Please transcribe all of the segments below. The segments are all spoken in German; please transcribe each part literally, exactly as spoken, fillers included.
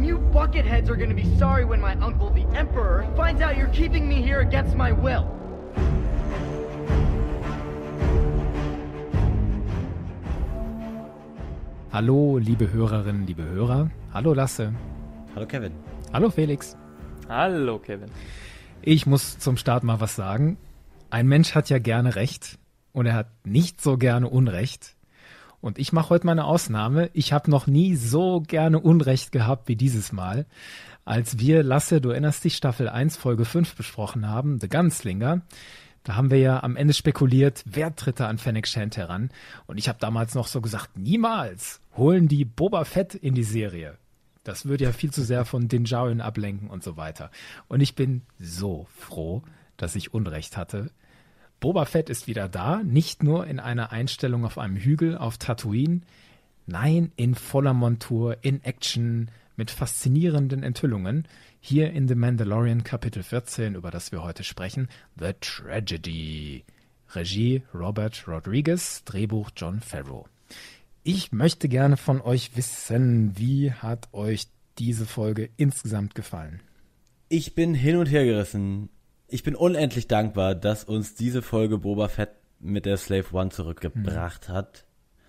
You bucketheads are gonna be sorry when my uncle, the Emperor, finds out you're keeping me here against my will. Hallo, liebe Hörerinnen, liebe Hörer. Hallo Lasse. Hallo Kevin. Hallo Felix. Hallo Kevin. Ich muss zum Start mal was sagen. Ein Mensch hat ja gerne Recht und er hat nicht so gerne Unrecht. Und ich mache heute mal eine Ausnahme. Ich habe noch nie so gerne Unrecht gehabt wie dieses Mal. Als wir, Lasse, du erinnerst dich, Staffel eins, Folge fünf besprochen haben, The Gunslinger. Da haben wir ja am Ende spekuliert, wer tritt da an Fennec Shand heran. Und ich habe damals noch so gesagt, niemals holen die Boba Fett in die Serie. Das würde ja viel zu sehr von Din Djarin ablenken und so weiter. Und ich bin so froh, dass ich Unrecht hatte. Boba Fett ist wieder da, nicht nur in einer Einstellung auf einem Hügel auf Tatooine, nein, in voller Montur, in Action, mit faszinierenden Enthüllungen, hier in The Mandalorian Kapitel vierzehn, über das wir heute sprechen, The Tragedy. Regie Robert Rodriguez, Drehbuch Jon Favreau. Ich möchte gerne von euch wissen, wie hat euch diese Folge insgesamt gefallen? Ich bin hin und her gerissen. Ich bin unendlich dankbar, dass uns diese Folge Boba Fett mit der Slave One zurückgebracht hm. hat.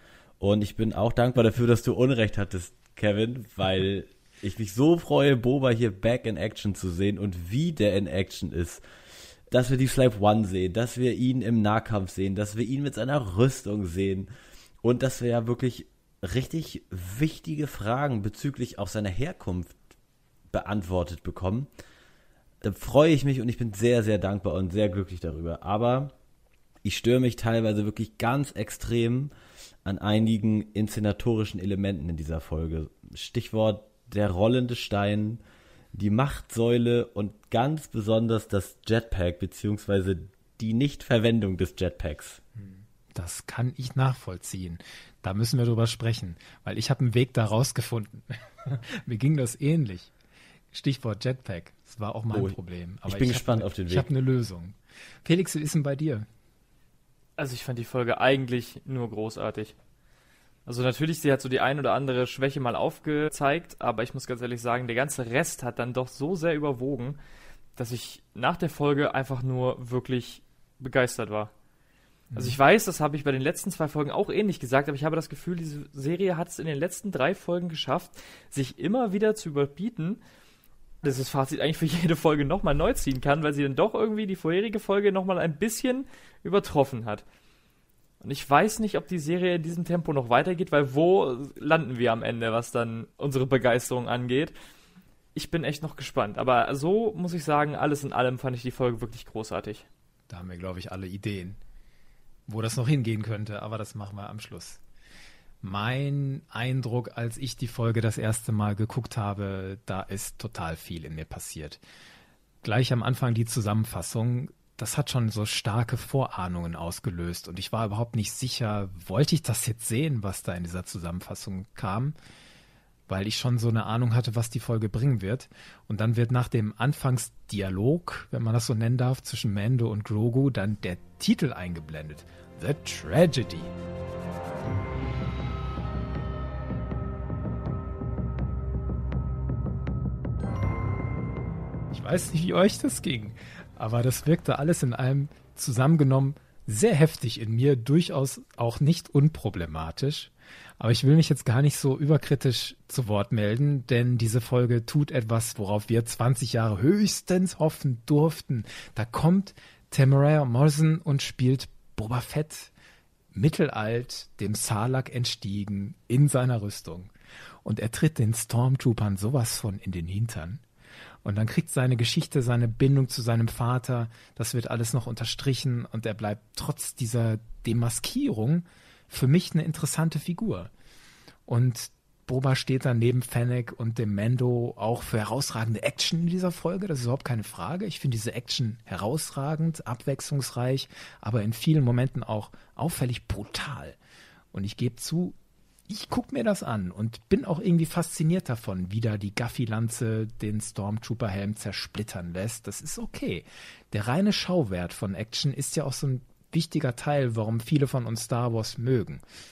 Und ich bin auch dankbar dafür, dass du Unrecht hattest, Kevin, weil ich mich so freue, Boba hier back in Action zu sehen und wie der in Action ist. Dass wir die Slave One sehen, dass wir ihn im Nahkampf sehen, dass wir ihn mit seiner Rüstung sehen und dass wir ja wirklich richtig wichtige Fragen bezüglich auch seiner Herkunft beantwortet bekommen. Da freue ich mich und ich bin sehr, sehr dankbar und sehr glücklich darüber. Aber ich störe mich teilweise wirklich ganz extrem an einigen inszenatorischen Elementen in dieser Folge. Stichwort der rollende Stein, die Machtsäule und ganz besonders das Jetpack beziehungsweise die Nichtverwendung des Jetpacks. Das kann ich nachvollziehen. Da müssen wir drüber sprechen, weil ich habe einen Weg da rausgefunden. Mir ging das ähnlich. Stichwort Jetpack, das war auch mein oh, Problem. Aber ich bin ich gespannt hab, auf den Weg. Ich habe eine Lösung. Felix, wie ist denn bei dir? Also ich fand die Folge eigentlich nur großartig. Also natürlich, sie hat so die ein oder andere Schwäche mal aufgezeigt, aber ich muss ganz ehrlich sagen, der ganze Rest hat dann doch so sehr überwogen, dass ich nach der Folge einfach nur wirklich begeistert war. Also ich weiß, das habe ich bei den letzten zwei Folgen auch ähnlich gesagt, aber ich habe das Gefühl, diese Serie hat es in den letzten drei Folgen geschafft, sich immer wieder zu überbieten, dass das Fazit eigentlich für jede Folge nochmal neu ziehen kann, weil sie dann doch irgendwie die vorherige Folge nochmal ein bisschen übertroffen hat. Und ich weiß nicht, ob die Serie in diesem Tempo noch weitergeht, weil wo landen wir am Ende, was dann unsere Begeisterung angeht. Ich bin echt noch gespannt. Aber so muss ich sagen, alles in allem fand ich die Folge wirklich großartig. Da haben wir, glaube ich, alle Ideen, wo das noch hingehen könnte, aber das machen wir am Schluss. Mein Eindruck, als ich die Folge das erste Mal geguckt habe, da ist total viel in mir passiert. Gleich am Anfang die Zusammenfassung, das hat schon so starke Vorahnungen ausgelöst und ich war überhaupt nicht sicher, wollte ich das jetzt sehen, was da in dieser Zusammenfassung kam, weil ich schon so eine Ahnung hatte, was die Folge bringen wird. Und dann wird nach dem Anfangsdialog, wenn man das so nennen darf, zwischen Mando und Grogu dann der Titel eingeblendet. The Tragedy. Ich weiß nicht, wie euch das ging, aber das wirkte alles in allem zusammengenommen sehr heftig in mir, durchaus auch nicht unproblematisch. Aber ich will mich jetzt gar nicht so überkritisch zu Wort melden, denn diese Folge tut etwas, worauf wir zwanzig Jahre höchstens hoffen durften. Da kommt Temuera Morrison und spielt Boba Fett, mittelalt, dem Sarlacc entstiegen, in seiner Rüstung. Und er tritt den Stormtroopern sowas von in den Hintern. Und dann kriegt seine Geschichte, seine Bindung zu seinem Vater, das wird alles noch unterstrichen und er bleibt trotz dieser Demaskierung für mich eine interessante Figur. Und Boba steht dann neben Fennec und dem Mando auch für herausragende Action in dieser Folge, das ist überhaupt keine Frage. Ich finde diese Action herausragend, abwechslungsreich, aber in vielen Momenten auch auffällig brutal. Und ich gebe zu, ich gucke mir das an und bin auch irgendwie fasziniert davon, wie da die Gaffi-Lanze den Stormtrooper-Helm zersplittern lässt. Das ist okay. Der reine Schauwert von Action ist ja auch so ein wichtiger Teil, warum viele von uns Star Wars mögen.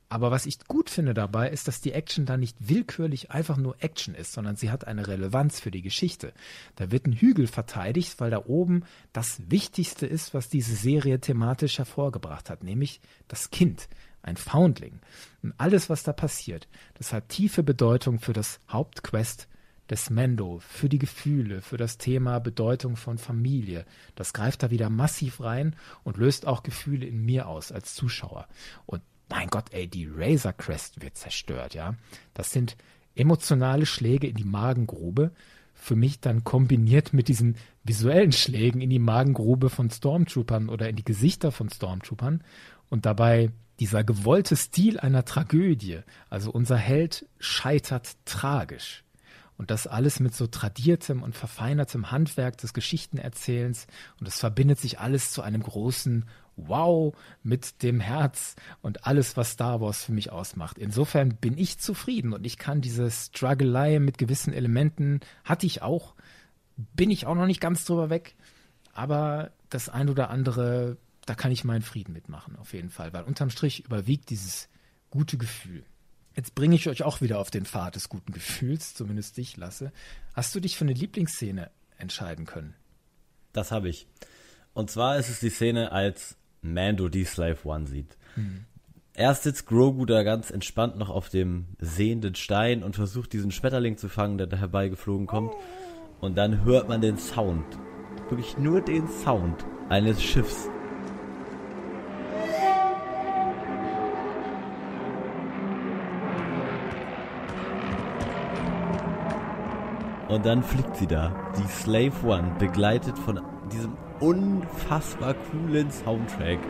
Aber was ich gut finde dabei, ist, dass die Action da nicht willkürlich einfach nur Action ist, sondern sie hat eine Relevanz für die Geschichte. Da wird ein Hügel verteidigt, weil da oben das Wichtigste ist, was diese Serie thematisch hervorgebracht hat, nämlich das Kind, ein Foundling. Und alles, was da passiert, das hat tiefe Bedeutung für das Hauptquest des Mando, für die Gefühle, für das Thema Bedeutung von Familie. Das greift da wieder massiv rein und löst auch Gefühle in mir aus als Zuschauer. Und mein Gott, ey, die Razor Crest wird zerstört, ja. Das sind emotionale Schläge in die Magengrube. Für mich dann kombiniert mit diesen visuellen Schlägen in die Magengrube von Stormtroopern oder in die Gesichter von Stormtroopern. Und dabei dieser gewollte Stil einer Tragödie. Also unser Held scheitert tragisch. Und das alles mit so tradiertem und verfeinertem Handwerk des Geschichtenerzählens. Und es verbindet sich alles zu einem großen Wow mit dem Herz und alles, was Star Wars für mich ausmacht. Insofern bin ich zufrieden und ich kann diese Struggelei mit gewissen Elementen, hatte ich auch, bin ich auch noch nicht ganz drüber weg. Aber das ein oder andere, da kann ich meinen Frieden mitmachen, auf jeden Fall. Weil unterm Strich überwiegt dieses gute Gefühl. Jetzt bringe ich euch auch wieder auf den Pfad des guten Gefühls, zumindest dich, Lasse. Hast du dich für eine Lieblingsszene entscheiden können? Das habe ich. Und zwar ist es die Szene, als Mando die Slave One sieht. Hm. Erst sitzt Grogu da ganz entspannt noch auf dem sehenden Stein und versucht, diesen Schmetterling zu fangen, der da herbeigeflogen kommt. Und dann hört man den Sound, wirklich nur den Sound eines Schiffs. Und dann fliegt sie da, die Slave One, begleitet von diesem unfassbar coolen Soundtrack.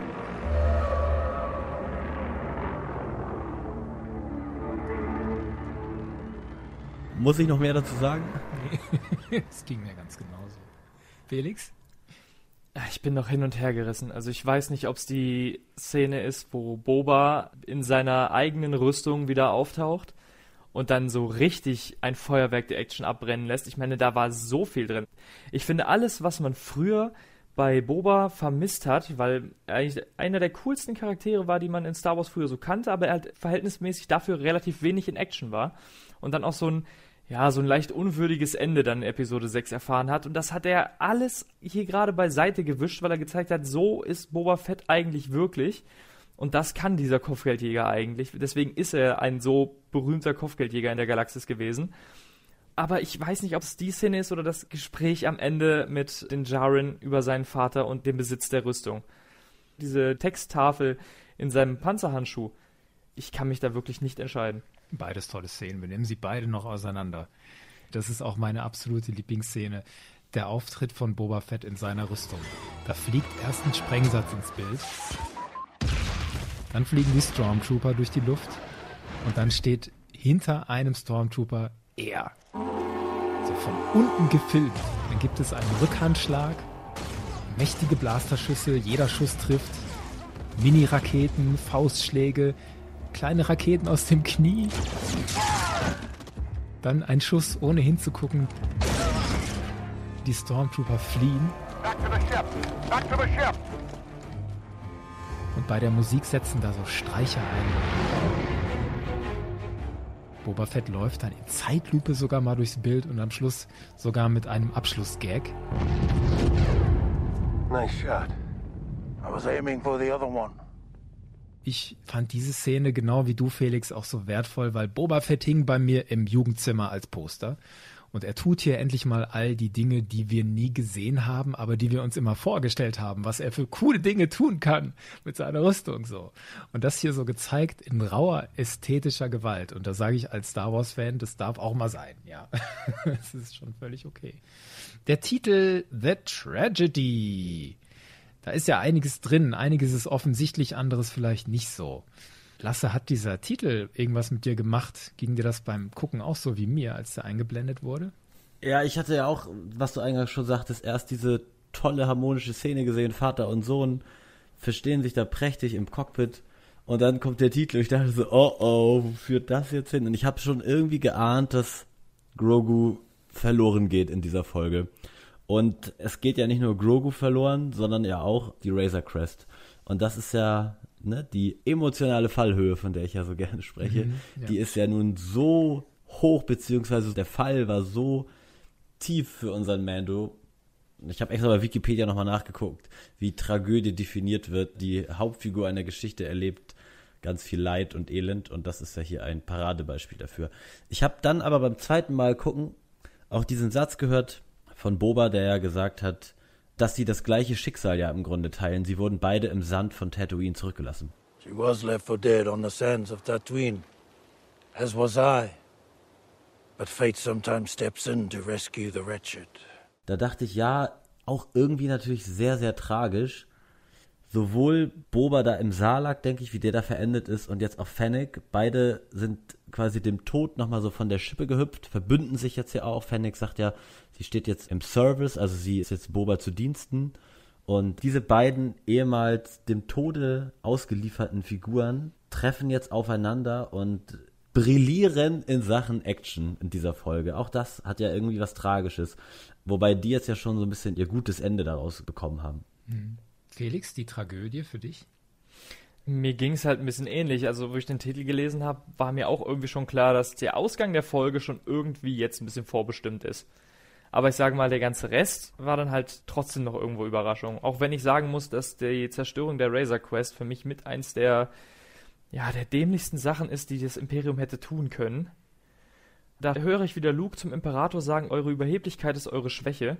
Muss ich noch mehr dazu sagen? Nee, das ging mir ganz genauso. Felix? Ich bin noch hin und her gerissen. Also ich weiß nicht, ob es die Szene ist, wo Boba in seiner eigenen Rüstung wieder auftaucht und dann so richtig ein Feuerwerk der Action abbrennen lässt. Ich meine, da war so viel drin. Ich finde, alles, was man früher bei Boba vermisst hat, weil er eigentlich einer der coolsten Charaktere war, die man in Star Wars früher so kannte, aber er halt verhältnismäßig dafür relativ wenig in Action war und dann auch so ein, ja, so ein leicht unwürdiges Ende dann in Episode sechs erfahren hat und das hat er alles hier gerade beiseite gewischt, weil er gezeigt hat, so ist Boba Fett eigentlich wirklich. Und das kann dieser Kopfgeldjäger eigentlich. Deswegen ist er ein so berühmter Kopfgeldjäger in der Galaxis gewesen. Aber ich weiß nicht, ob es die Szene ist oder das Gespräch am Ende mit den Jaren über seinen Vater und den Besitz der Rüstung. Diese Texttafel in seinem Panzerhandschuh. Ich kann mich da wirklich nicht entscheiden. Beides tolle Szenen. Wir nehmen sie beide noch auseinander. Das ist auch meine absolute Lieblingsszene. Der Auftritt von Boba Fett in seiner Rüstung. Da fliegt erst ein Sprengsatz ins Bild. Dann fliegen die Stormtrooper durch die Luft und dann steht hinter einem Stormtrooper er. So von unten gefilmt. Dann gibt es einen Rückhandschlag, mächtige Blasterschüsse, jeder Schuss trifft, Mini-Raketen, Faustschläge, kleine Raketen aus dem Knie. Dann ein Schuss, ohne hinzugucken. Die Stormtrooper fliehen. Back to the ship! Back to the ship! Und bei der Musik setzen da so Streicher ein. Boba Fett läuft dann in Zeitlupe sogar mal durchs Bild und am Schluss sogar mit einem Abschlussgag. Nice shot. I was aiming for the other one. Ich fand diese Szene genau wie du, Felix, auch so wertvoll, weil Boba Fett hing bei mir im Jugendzimmer als Poster. Und er tut hier endlich mal all die Dinge, die wir nie gesehen haben, aber die wir uns immer vorgestellt haben, was er für coole Dinge tun kann mit seiner Rüstung so. Und das hier so gezeigt in rauer ästhetischer Gewalt. Und da sage ich als Star Wars-Fan, das darf auch mal sein, ja. Das ist schon völlig okay. Der Titel The Tragedy. Da ist ja einiges drin. Einiges ist offensichtlich, anderes vielleicht nicht so. Lasse, hat dieser Titel irgendwas mit dir gemacht? Ging dir das beim Gucken auch so wie mir, als der eingeblendet wurde? Ja, ich hatte ja auch, was du eingangs schon sagtest, erst diese tolle harmonische Szene gesehen, Vater und Sohn verstehen sich da prächtig im Cockpit und dann kommt der Titel und ich dachte so, oh oh, wo führt das jetzt hin? Und ich habe schon irgendwie geahnt, dass Grogu verloren geht in dieser Folge. Und es geht ja nicht nur Grogu verloren, sondern ja auch die Razor Crest. Und das ist ja ne, die emotionale Fallhöhe, von der ich ja so gerne spreche, Mhm, ja. die ist ja nun so hoch, beziehungsweise der Fall war so tief für unseren Mando. Ich habe extra bei Wikipedia nochmal nachgeguckt, wie Tragödie definiert wird. Die Hauptfigur einer Geschichte erlebt ganz viel Leid und Elend und das ist ja hier ein Paradebeispiel dafür. Ich habe dann aber beim zweiten Mal gucken auch diesen Satz gehört von Boba, der ja gesagt hat, dass sie das gleiche Schicksal ja im Grunde teilen. Sie wurden beide im Sand von Tatooine zurückgelassen. She was left for dead on the sands of Tatooine, as was I. But fate sometimes steps in to rescue the wretched. Da dachte ich, ja, auch irgendwie natürlich sehr, sehr tragisch. Sowohl Boba da im Sarlacc, denke ich, wie der da verendet ist, und jetzt auch Fennec. Beide sind quasi dem Tod nochmal so von der Schippe gehüpft, verbünden sich jetzt ja auch. Fennec sagt ja, sie steht jetzt im Service, also sie ist jetzt Boba zu Diensten. Und diese beiden ehemals dem Tode ausgelieferten Figuren treffen jetzt aufeinander und brillieren in Sachen Action in dieser Folge. Auch das hat ja irgendwie was Tragisches. Wobei die jetzt ja schon so ein bisschen ihr gutes Ende daraus bekommen haben. Felix, die Tragödie für dich? Mir ging es halt ein bisschen ähnlich. Also, wo ich den Titel gelesen habe, war mir auch irgendwie schon klar, dass der Ausgang der Folge schon irgendwie jetzt ein bisschen vorbestimmt ist. Aber ich sage mal, der ganze Rest war dann halt trotzdem noch irgendwo Überraschung. Auch wenn ich sagen muss, dass die Zerstörung der Razor Crest für mich mit eins der, ja, der dämlichsten Sachen ist, die das Imperium hätte tun können. Da höre ich wieder Luke zum Imperator sagen, eure Überheblichkeit ist eure Schwäche.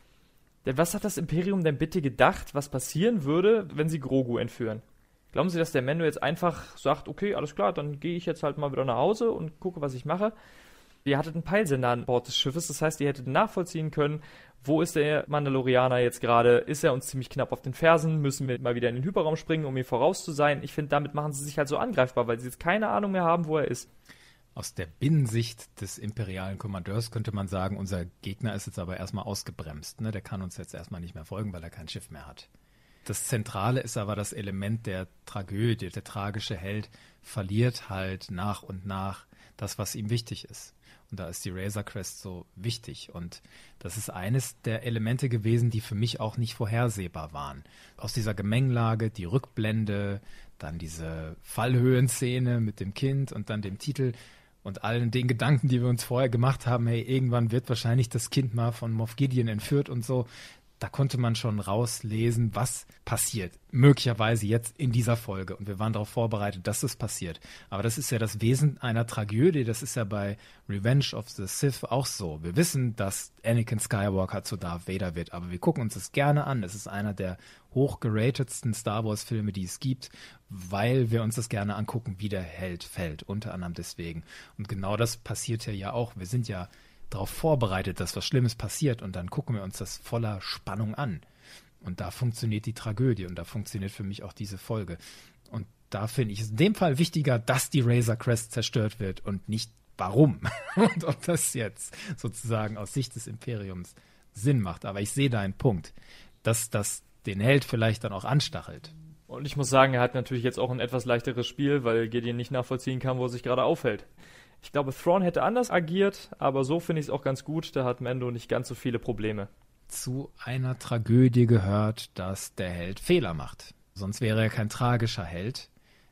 Denn was hat das Imperium denn bitte gedacht, was passieren würde, wenn sie Grogu entführen? Glauben Sie, dass der Mando jetzt einfach sagt, okay, alles klar, dann gehe ich jetzt halt mal wieder nach Hause und gucke, was ich mache? Ihr hattet einen Peilsender an Bord des Schiffes, das heißt, ihr hättet nachvollziehen können, wo ist der Mandalorianer jetzt gerade? Ist er uns ziemlich knapp auf den Fersen? Müssen wir mal wieder in den Hyperraum springen, um ihm voraus zu sein? Ich finde, damit machen sie sich halt so angreifbar, weil sie jetzt keine Ahnung mehr haben, wo er ist. Aus der Binnensicht des imperialen Kommandeurs könnte man sagen, unser Gegner ist jetzt aber erstmal ausgebremst. Ne? Der kann uns jetzt erstmal nicht mehr folgen, weil er kein Schiff mehr hat. Das Zentrale ist aber das Element der Tragödie. Der tragische Held verliert halt nach und nach das, was ihm wichtig ist. Und da ist die Razor Crest so wichtig. Und das ist eines der Elemente gewesen, die für mich auch nicht vorhersehbar waren. Aus dieser Gemengelage, die Rückblende, dann diese Fallhöhenszene mit dem Kind und dann dem Titel und allen den Gedanken, die wir uns vorher gemacht haben, hey, irgendwann wird wahrscheinlich das Kind mal von Moff Gideon entführt und so. Da konnte man schon rauslesen, was passiert. Möglicherweise jetzt in dieser Folge. Und wir waren darauf vorbereitet, dass das passiert. Aber das ist ja das Wesen einer Tragödie. Das ist ja bei Revenge of the Sith auch so. Wir wissen, dass Anakin Skywalker zu Darth Vader wird. Aber wir gucken uns das gerne an. Es ist einer der hochgeratetsten Star Wars Filme, die es gibt, weil wir uns das gerne angucken, wie der Held fällt. Unter anderem deswegen. Und genau das passiert ja auch. Wir sind ja darauf vorbereitet, dass was Schlimmes passiert und dann gucken wir uns das voller Spannung an. Und da funktioniert die Tragödie und da funktioniert für mich auch diese Folge. Und da finde ich es in dem Fall wichtiger, dass die Razor Crest zerstört wird und nicht warum. Und ob das jetzt sozusagen aus Sicht des Imperiums Sinn macht. Aber ich sehe da einen Punkt, dass das den Held vielleicht dann auch anstachelt. Und ich muss sagen, er hat natürlich jetzt auch ein etwas leichteres Spiel, weil Gideon nicht nachvollziehen kann, wo er sich gerade aufhält. Ich glaube, Thrawn hätte anders agiert, aber so finde ich es auch ganz gut. Da hat Mando nicht ganz so viele Probleme. Zu einer Tragödie gehört, dass der Held Fehler macht. Sonst wäre er kein tragischer Held.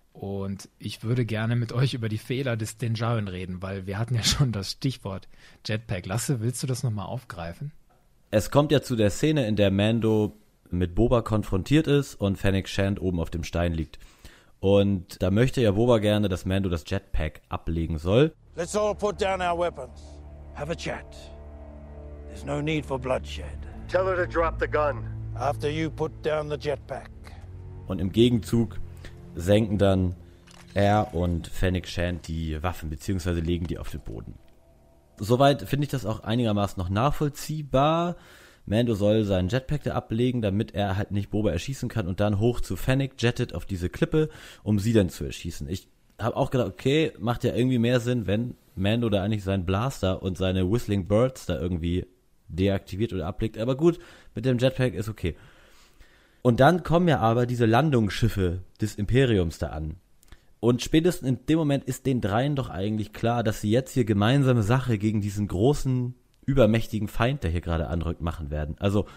Und ich würde gerne mit euch über die Fehler des Din Djarin reden, weil wir hatten ja schon das Stichwort Jetpack. Lasse, willst du das nochmal aufgreifen? Es kommt ja zu der Szene, in der Mando mit Boba konfrontiert ist und Fennec Shand oben auf dem Stein liegt. Und da möchte ja Boba gerne, dass Mando das Jetpack ablegen soll. Let's all put down our weapons. Have a chat. There's no need for bloodshed. Tell her to drop the gun. After you put down the jetpack. Und im Gegenzug senken dann er und Fennec Shand die Waffen, beziehungsweise legen die auf den Boden. Soweit finde ich das auch einigermaßen noch nachvollziehbar. Mando soll seinen Jetpack da ablegen, damit er halt nicht Boba erschießen kann und dann hoch zu Fennec jettet auf diese Klippe, um sie dann zu erschießen. Ich habe auch gedacht, okay, macht ja irgendwie mehr Sinn, wenn Mando da eigentlich seinen Blaster und seine Whistling Birds da irgendwie deaktiviert oder ablegt. Aber gut, mit dem Jetpack ist okay. Und dann kommen ja aber diese Landungsschiffe des Imperiums da an. Und spätestens in dem Moment ist den dreien doch eigentlich klar, dass sie jetzt hier gemeinsame Sache gegen diesen großen, übermächtigen Feind, der hier gerade anrückt, machen werden. Also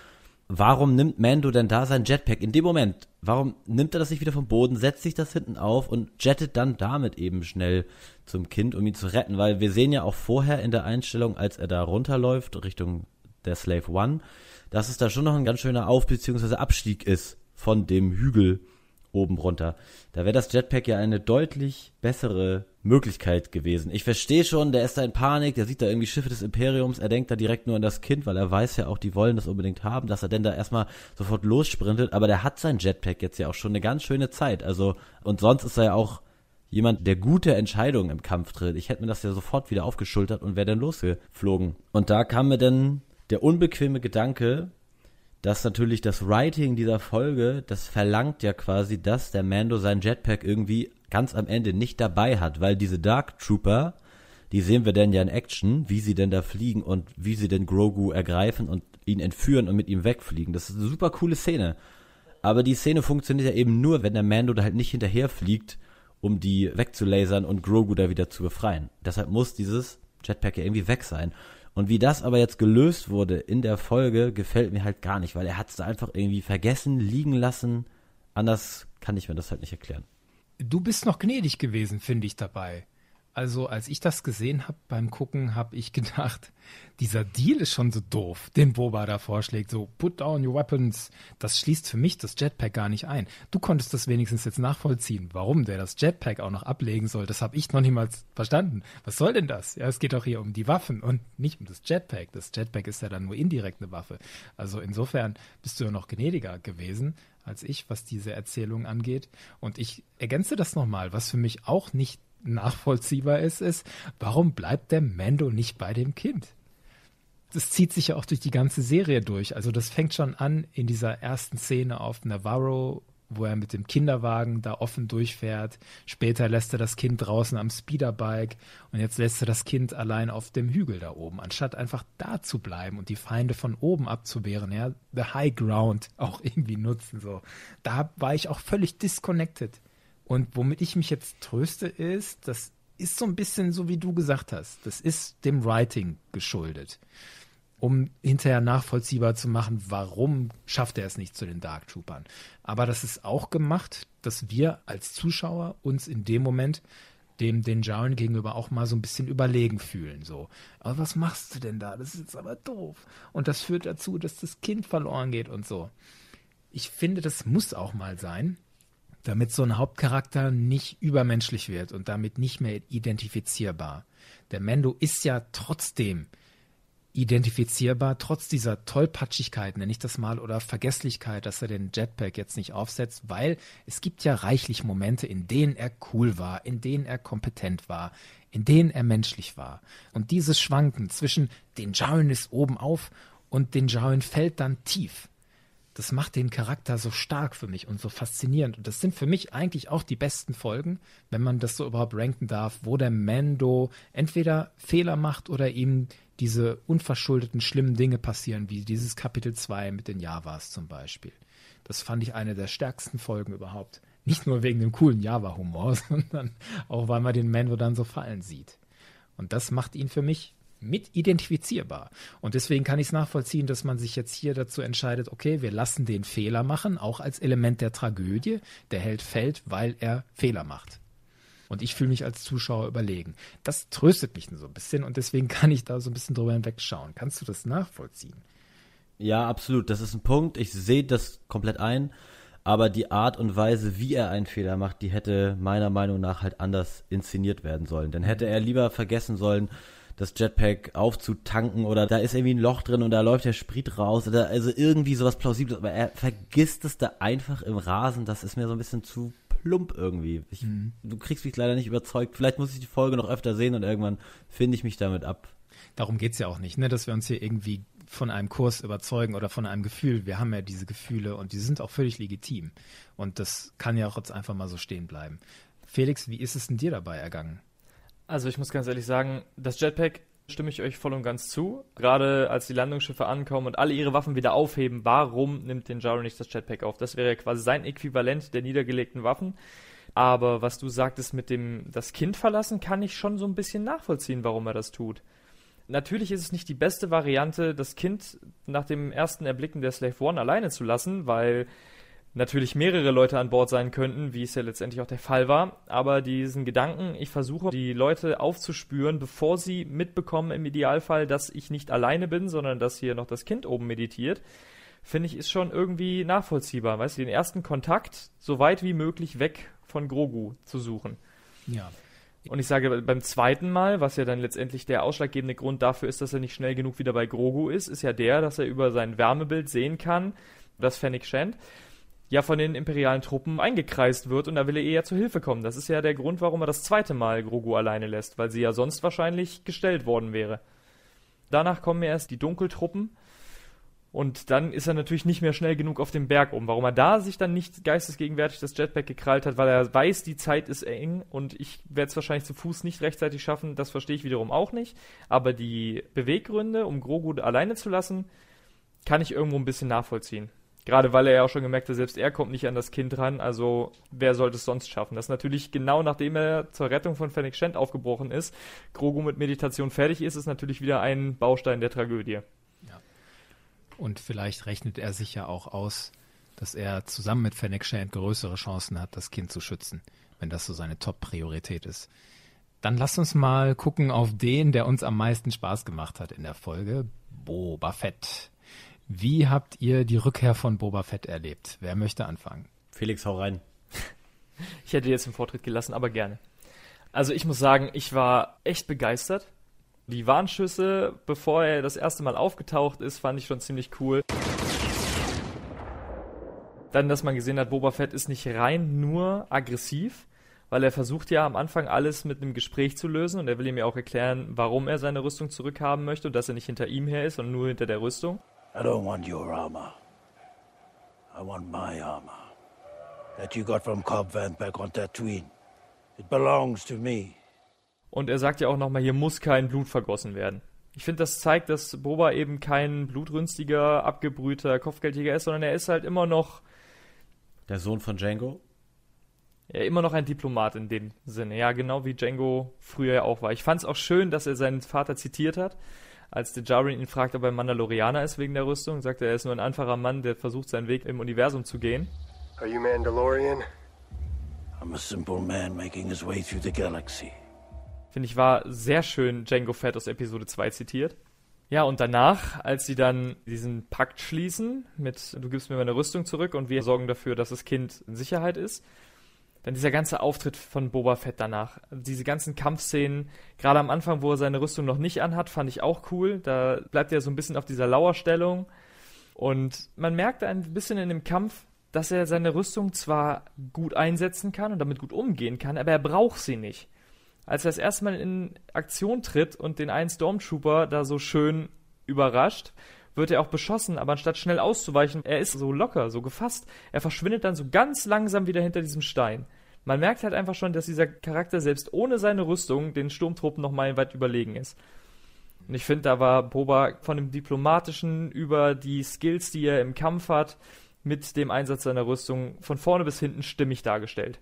warum nimmt Mando denn da sein Jetpack in dem Moment? Warum nimmt er das nicht wieder vom Boden, setzt sich das hinten auf und jettet dann damit eben schnell zum Kind, um ihn zu retten? Weil wir sehen ja auch vorher in der Einstellung, als er da runterläuft Richtung der Slave One, dass es da schon noch ein ganz schöner Auf- bzw. Abstieg ist von dem Hügel oben runter. Da wäre das Jetpack ja eine deutlich bessere Möglichkeit gewesen. Ich verstehe schon, der ist da in Panik, der sieht da irgendwie Schiffe des Imperiums, er denkt da direkt nur an das Kind, weil er weiß ja auch, die wollen das unbedingt haben, dass er denn da erstmal sofort lossprintet, aber der hat sein Jetpack jetzt ja auch schon eine ganz schöne Zeit, also, und sonst ist er ja auch jemand, der gute Entscheidungen im Kampf tritt. Ich hätte mir das ja sofort wieder aufgeschultert und wäre dann losgeflogen. Und da kam mir dann der unbequeme Gedanke, dass natürlich das Writing dieser Folge, das verlangt ja quasi, dass der Mando sein Jetpack irgendwie ganz am Ende nicht dabei hat, weil diese Dark Trooper, die sehen wir dann ja in Action, wie sie denn da fliegen und wie sie denn Grogu ergreifen und ihn entführen und mit ihm wegfliegen. Das ist eine super coole Szene. Aber die Szene funktioniert ja eben nur, wenn der Mando da halt nicht hinterher fliegt, um die wegzulasern und Grogu da wieder zu befreien. Deshalb muss dieses Jetpack ja irgendwie weg sein. Und wie das aber jetzt gelöst wurde in der Folge, gefällt mir halt gar nicht, weil er hat es da einfach irgendwie vergessen, liegen lassen. Anders kann ich mir das halt nicht erklären. Du bist noch gnädig gewesen, finde ich, dabei. Also, als ich das gesehen habe beim Gucken, habe ich gedacht, dieser Deal ist schon so doof, den Boba da vorschlägt, so put down your weapons. Das schließt für mich das Jetpack gar nicht ein. Du konntest das wenigstens jetzt nachvollziehen, warum der das Jetpack auch noch ablegen soll. Das habe ich noch niemals verstanden. Was soll denn das? Ja, es geht doch hier um die Waffen und nicht um das Jetpack. Das Jetpack ist ja dann nur indirekt eine Waffe. Also insofern bist du ja noch gnädiger gewesen als ich, was diese Erzählung angeht. Und ich ergänze das nochmal, was für mich auch nicht nachvollziehbar ist, ist, warum bleibt der Mando nicht bei dem Kind? Das zieht sich ja auch durch die ganze Serie durch. Also das fängt schon an in dieser ersten Szene auf Navarro, wo er mit dem Kinderwagen da offen durchfährt. Später lässt er das Kind draußen am Speederbike und jetzt lässt er das Kind allein auf dem Hügel da oben, anstatt einfach da zu bleiben und die Feinde von oben abzuwehren, ja, the high ground auch irgendwie nutzen, so. Da war ich auch völlig disconnected. Und womit ich mich jetzt tröste ist, das ist so ein bisschen so, wie du gesagt hast, das ist dem Writing geschuldet, um hinterher nachvollziehbar zu machen, warum schafft er es nicht zu den Dark Troopern. Aber das ist auch gemacht, dass wir als Zuschauer uns in dem Moment dem den Djarin gegenüber auch mal so ein bisschen überlegen fühlen. So, aber was machst du denn da? Das ist jetzt aber doof. Und das führt dazu, dass das Kind verloren geht und so. Ich finde, das muss auch mal sein, damit so ein Hauptcharakter nicht übermenschlich wird und damit nicht mehr identifizierbar. Der Mando ist ja trotzdem identifizierbar, trotz dieser Tollpatschigkeit, nenne ich das mal, oder Vergesslichkeit, dass er den Jetpack jetzt nicht aufsetzt, weil es gibt ja reichlich Momente, in denen er cool war, in denen er kompetent war, in denen er menschlich war. Und dieses Schwanken zwischen den Djarin ist oben auf und den Djarin fällt dann tief, das macht den Charakter so stark für mich und so faszinierend. Und das sind für mich eigentlich auch die besten Folgen, wenn man das so überhaupt ranken darf, wo der Mando entweder Fehler macht oder ihm diese unverschuldeten, schlimmen Dinge passieren, wie dieses Kapitel zwei mit den Javas zum Beispiel. Das fand ich eine der stärksten Folgen überhaupt. Nicht nur wegen dem coolen Java-Humor, sondern auch, weil man den Mando dann so fallen sieht. Und das macht ihn für mich mit identifizierbar. Und deswegen kann ich es nachvollziehen, dass man sich jetzt hier dazu entscheidet, okay, wir lassen den Fehler machen, auch als Element der Tragödie. Der Held fällt, weil er Fehler macht. Und ich fühle mich als Zuschauer überlegen. Das tröstet mich so ein bisschen und deswegen kann ich da so ein bisschen drüber hinwegschauen. Kannst du das nachvollziehen? Ja, absolut. Das ist ein Punkt. Ich sehe das komplett ein. Aber die Art und Weise, wie er einen Fehler macht, die hätte meiner Meinung nach halt anders inszeniert werden sollen. Dann hätte er lieber vergessen sollen, das Jetpack aufzutanken oder da ist irgendwie ein Loch drin und da läuft der Sprit raus oder also irgendwie sowas Plausibles, aber er vergisst es da einfach im Rasen, das ist mir so ein bisschen zu plump irgendwie. Ich, mhm. Du kriegst mich leider nicht überzeugt, vielleicht muss ich die Folge noch öfter sehen und irgendwann finde ich mich damit ab. Darum geht's ja auch nicht, ne, dass wir uns hier irgendwie von einem Kurs überzeugen oder von einem Gefühl. Wir haben ja diese Gefühle und die sind auch völlig legitim und das kann ja auch jetzt einfach mal so stehen bleiben. Felix, wie ist es denn dir dabei ergangen? Also ich muss ganz ehrlich sagen, das Jetpack stimme ich euch voll und ganz zu. Gerade als die Landungsschiffe ankommen und alle ihre Waffen wieder aufheben, warum nimmt den Djarin nicht das Jetpack auf? Das wäre ja quasi sein Äquivalent der niedergelegten Waffen. Aber was du sagtest mit dem das Kind verlassen, kann ich schon so ein bisschen nachvollziehen, warum er das tut. Natürlich ist es nicht die beste Variante, das Kind nach dem ersten Erblicken der Slave One alleine zu lassen, weil natürlich mehrere Leute an Bord sein könnten, wie es ja letztendlich auch der Fall war. Aber diesen Gedanken, ich versuche, die Leute aufzuspüren, bevor sie mitbekommen im Idealfall, dass ich nicht alleine bin, sondern dass hier noch das Kind oben meditiert, finde ich, ist schon irgendwie nachvollziehbar. Weißt du, den ersten Kontakt so weit wie möglich weg von Grogu zu suchen. Ja. Und ich sage, beim zweiten Mal, was ja dann letztendlich der ausschlaggebende Grund dafür ist, dass er nicht schnell genug wieder bei Grogu ist, ist ja der, dass er über sein Wärmebild sehen kann, dass Fennec Shand ja von den imperialen Truppen eingekreist wird und da will er eher zu Hilfe kommen. Das ist ja der Grund, warum er das zweite Mal Grogu alleine lässt, weil sie ja sonst wahrscheinlich gestellt worden wäre. Danach kommen erst die Dunkeltruppen und dann ist er natürlich nicht mehr schnell genug auf dem Berg um. Warum er da sich dann nicht geistesgegenwärtig das Jetpack gekrallt hat, weil er weiß, die Zeit ist eng und ich werde es wahrscheinlich zu Fuß nicht rechtzeitig schaffen, das verstehe ich wiederum auch nicht. Aber die Beweggründe, um Grogu alleine zu lassen, kann ich irgendwo ein bisschen nachvollziehen. Gerade weil er ja auch schon gemerkt hat, selbst er kommt nicht an das Kind ran, also wer sollte es sonst schaffen? Das ist natürlich genau nachdem er zur Rettung von Fennec Shand aufgebrochen ist, Grogu mit Meditation fertig ist, ist natürlich wieder ein Baustein der Tragödie. Ja. Und vielleicht rechnet er sich ja auch aus, dass er zusammen mit Fennec Shand größere Chancen hat, das Kind zu schützen, wenn das so seine Top-Priorität ist. Dann lasst uns mal gucken auf den, der uns am meisten Spaß gemacht hat in der Folge, Boba Fett. Wie habt ihr die Rückkehr von Boba Fett erlebt? Wer möchte anfangen? Felix, hau rein. Ich hätte jetzt den Vortritt gelassen, aber gerne. Also ich muss sagen, ich war echt begeistert. Die Warnschüsse, bevor er das erste Mal aufgetaucht ist, fand ich schon ziemlich cool. Dann, dass man gesehen hat, Boba Fett ist nicht rein nur aggressiv, weil er versucht ja am Anfang alles mit einem Gespräch zu lösen und er will ihm ja auch erklären, warum er seine Rüstung zurückhaben möchte und dass er nicht hinter ihm her ist und nur hinter der Rüstung. I don't want your armor. I want my armor. That you got from Cobb Vanth back on Tatooine. It belongs to me. Und er sagt ja auch nochmal, hier muss kein Blut vergossen werden. Ich finde, das zeigt, dass Boba eben kein blutrünstiger, abgebrühter Kopfgeldjäger ist, sondern er ist halt immer noch... Der Sohn von Django? Ja, immer noch ein Diplomat in dem Sinne. Ja, genau wie Django früher ja auch war. Ich fand es auch schön, dass er seinen Vater zitiert hat. Als der Djarin ihn fragt, ob er Mandalorianer ist wegen der Rüstung, sagt er, er ist nur ein einfacher Mann, der versucht, seinen Weg im Universum zu gehen. Are you Mandalorian? I'm a simple man making his way through the galaxy. Finde ich, war sehr schön Jango Fett aus Episode zwei zitiert. Ja, und danach, als sie dann diesen Pakt schließen mit, du gibst mir meine Rüstung zurück und wir sorgen dafür, dass das Kind in Sicherheit ist, dann dieser ganze Auftritt von Boba Fett danach. Diese ganzen Kampfszenen, gerade am Anfang, wo er seine Rüstung noch nicht anhat, fand ich auch cool. Da bleibt er so ein bisschen auf dieser Lauerstellung. Und man merkt ein bisschen in dem Kampf, dass er seine Rüstung zwar gut einsetzen kann und damit gut umgehen kann, aber er braucht sie nicht. Als er das erste Mal in Aktion tritt und den einen Stormtrooper da so schön überrascht, wird er auch beschossen, aber anstatt schnell auszuweichen, er ist so locker, so gefasst. Er verschwindet dann so ganz langsam wieder hinter diesem Stein. Man merkt halt einfach schon, dass dieser Charakter selbst ohne seine Rüstung den Sturmtruppen noch meilenweit überlegen ist. Und ich finde, da war Boba von dem Diplomatischen über die Skills, die er im Kampf hat, mit dem Einsatz seiner Rüstung von vorne bis hinten stimmig dargestellt.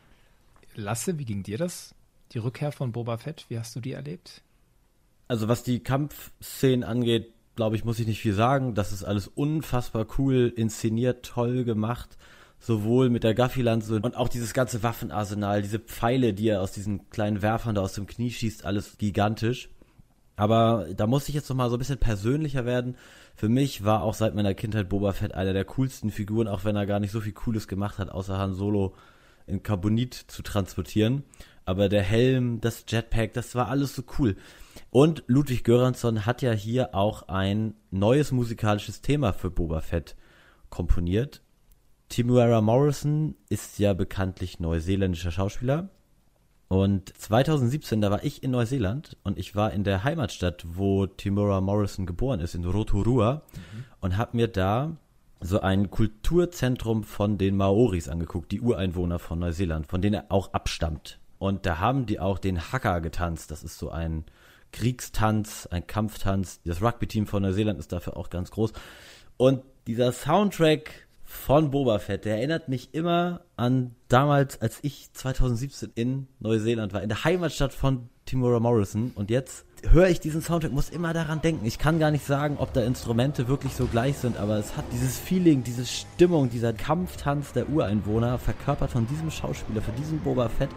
Lasse, wie ging dir das? Die Rückkehr von Boba Fett, wie hast du die erlebt? Also was die Kampfszenen angeht, glaube ich, muss ich nicht viel sagen. Das ist alles unfassbar cool inszeniert, toll gemacht. Sowohl mit der Gaffi-Lanze und auch dieses ganze Waffenarsenal, diese Pfeile, die er aus diesen kleinen Werfern da aus dem Knie schießt, alles gigantisch. Aber da muss ich jetzt nochmal so ein bisschen persönlicher werden. Für mich war auch seit meiner Kindheit Boba Fett einer der coolsten Figuren, auch wenn er gar nicht so viel Cooles gemacht hat, außer Han Solo in Carbonit zu transportieren. Aber der Helm, das Jetpack, das war alles so cool. Und Ludwig Göransson hat ja hier auch ein neues musikalisches Thema für Boba Fett komponiert. Temuera Morrison ist ja bekanntlich neuseeländischer Schauspieler. Und zwanzig siebzehn, da war ich in Neuseeland und ich war in der Heimatstadt, wo Temuera Morrison geboren ist, in Rotorua, mhm. und habe mir da so ein Kulturzentrum von den Maoris angeguckt, die Ureinwohner von Neuseeland, von denen er auch abstammt. Und da haben die auch den Haka getanzt. Das ist so ein Kriegstanz, ein Kampftanz. Das Rugby-Team von Neuseeland ist dafür auch ganz groß. Und dieser Soundtrack von Boba Fett, der erinnert mich immer an damals, als ich zwanzig siebzehn in Neuseeland war, in der Heimatstadt von Temuera Morrison. Und jetzt höre ich diesen Soundtrack, muss immer daran denken. Ich kann gar nicht sagen, ob da Instrumente wirklich so gleich sind, aber es hat dieses Feeling, diese Stimmung, dieser Kampftanz der Ureinwohner, verkörpert von diesem Schauspieler, für diesen Boba Fett.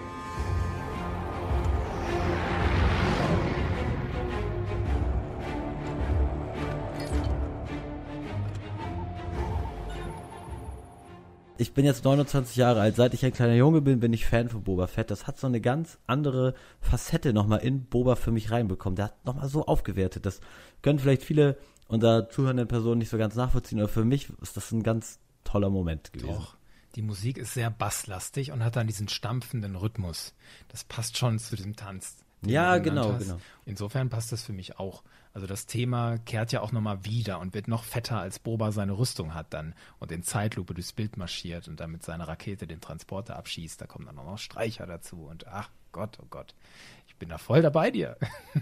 Ich bin jetzt neunundzwanzig Jahre alt. Seit ich ein kleiner Junge bin, bin ich Fan von Boba Fett. Das hat so eine ganz andere Facette nochmal in Boba für mich reinbekommen. Der hat nochmal so aufgewertet. Das können vielleicht viele unserer zuhörenden Personen nicht so ganz nachvollziehen, aber für mich ist das ein ganz toller Moment gewesen. Doch. Die Musik ist sehr basslastig und hat dann diesen stampfenden Rhythmus. Das passt schon zu diesem Tanz. Ja, genau, hast. genau. Insofern passt das für mich auch. Also das Thema kehrt ja auch nochmal wieder und wird noch fetter, als Boba seine Rüstung hat dann und in Zeitlupe durchs Bild marschiert und dann mit seiner Rakete den Transporter abschießt. Da kommen dann auch noch Streicher dazu und ach Gott, oh Gott, ich bin da voll dabei dir.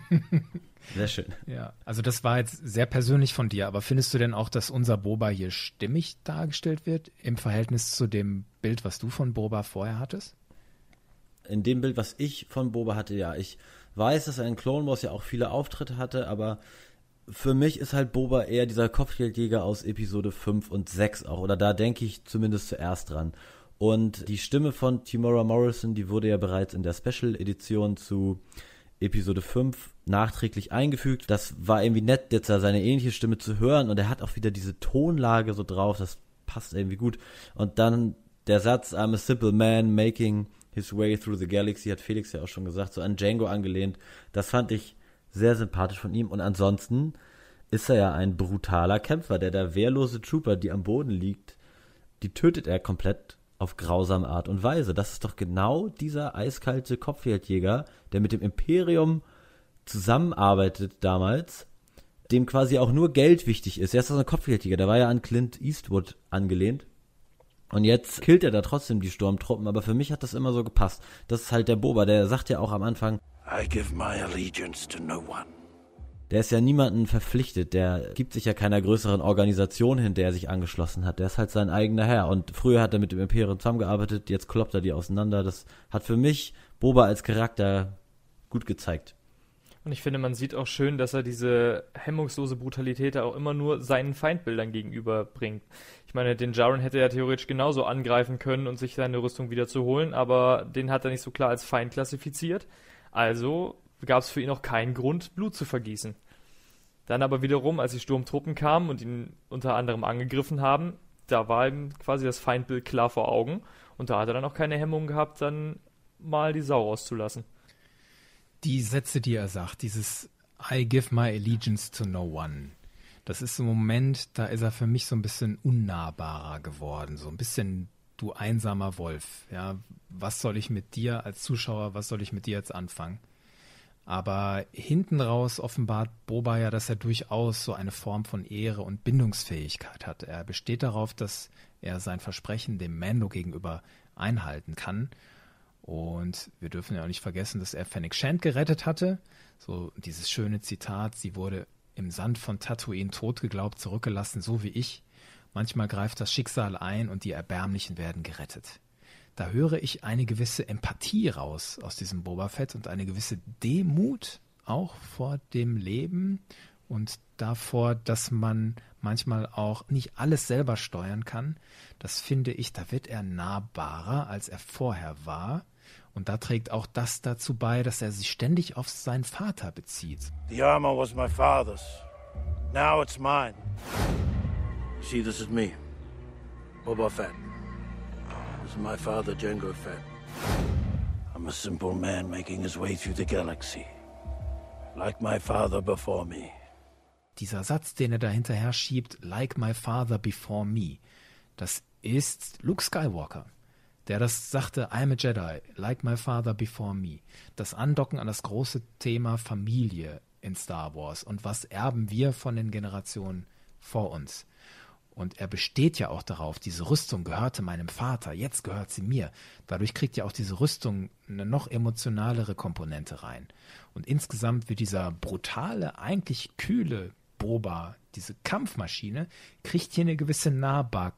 Sehr schön. Ja, also das war jetzt sehr persönlich von dir, aber findest du denn auch, dass unser Boba hier stimmig dargestellt wird im Verhältnis zu dem Bild, was du von Boba vorher hattest? In dem Bild, was ich von Boba hatte, ja, ich weiß, dass er in Clone Wars ja auch viele Auftritte hatte, aber für mich ist halt Boba eher dieser Kopfgeldjäger aus Episode fünf und sechs auch, oder da denke ich zumindest zuerst dran. Und die Stimme von Temuera Morrison, die wurde ja bereits in der Special-Edition zu Episode fünf nachträglich eingefügt. Das war irgendwie nett, jetzt da seine ähnliche Stimme zu hören, und er hat auch wieder diese Tonlage so drauf, das passt irgendwie gut. Und dann der Satz, I'm a simple man making his way through the galaxy, hat Felix ja auch schon gesagt, so an Django angelehnt. Das fand ich sehr sympathisch von ihm. Und ansonsten ist er ja ein brutaler Kämpfer, der der wehrlose Trooper, die am Boden liegt, die tötet er komplett auf grausame Art und Weise. Das ist doch genau dieser eiskalte Kopfgeldjäger, der mit dem Imperium zusammenarbeitet damals, dem quasi auch nur Geld wichtig ist. Er ist doch ein Kopfgeldjäger, der war ja an Clint Eastwood angelehnt. Und jetzt killt er da trotzdem die Sturmtruppen, aber für mich hat das immer so gepasst. Das ist halt der Boba, der sagt ja auch am Anfang, I give my allegiance to no one. der ist ja niemanden verpflichtet, der gibt sich ja keiner größeren Organisation hin, der er sich angeschlossen hat. Der ist halt sein eigener Herr. Und früher hat er mit dem Imperium zusammengearbeitet, jetzt kloppt er die auseinander. Das hat für mich Boba als Charakter gut gezeigt. Und ich finde, man sieht auch schön, dass er diese hemmungslose Brutalität auch immer nur seinen Feindbildern gegenüber bringt. Ich meine, den Jaren hätte er theoretisch genauso angreifen können und sich seine Rüstung wieder zu holen, aber den hat er nicht so klar als Feind klassifiziert. Also gab es für ihn auch keinen Grund, Blut zu vergießen. Dann aber wiederum, als die Sturmtruppen kamen und ihn unter anderem angegriffen haben, da war ihm quasi das Feindbild klar vor Augen und da hat er dann auch keine Hemmung gehabt, dann mal die Sau rauszulassen. Die Sätze, die er sagt, dieses I give my allegiance to no one, das ist im Moment, da ist er für mich so ein bisschen unnahbarer geworden, so ein bisschen du einsamer Wolf. Ja, was soll ich mit dir als Zuschauer, was soll ich mit dir jetzt anfangen? Aber hinten raus offenbart Boba ja, dass er durchaus so eine Form von Ehre und Bindungsfähigkeit hat. Er besteht darauf, dass er sein Versprechen dem Mando gegenüber einhalten kann. Und wir dürfen ja auch nicht vergessen, dass er Fennec Shand gerettet hatte. So dieses schöne Zitat, sie wurde im Sand von Tatooine tot geglaubt, zurückgelassen, so wie ich. Manchmal greift das Schicksal ein und die Erbärmlichen werden gerettet. Da höre ich eine gewisse Empathie raus aus diesem Boba Fett und eine gewisse Demut auch vor dem Leben und davor, dass man manchmal auch nicht alles selber steuern kann. Das finde ich, da wird er nahbarer, als er vorher war. Und da trägt auch das dazu bei, dass er sich ständig auf seinen Vater bezieht. The armor was my father's. Now it's mine. See, this is me, Boba Fett. This is my father, Jango Fett. I'm a simple man making his way through the galaxy. Like my father before me. Dieser Satz, den er da hinterher schiebt, like my father before me, das ist Luke Skywalker, der das sagte, I'm a Jedi, like my father before me. Das Andocken an das große Thema Familie in Star Wars und was erben wir von den Generationen vor uns. Und er besteht ja auch darauf, diese Rüstung gehörte meinem Vater, jetzt gehört sie mir. Dadurch kriegt ja auch diese Rüstung eine noch emotionalere Komponente rein. Und insgesamt wird dieser brutale, eigentlich kühle Boba, diese Kampfmaschine, kriegt hier eine gewisse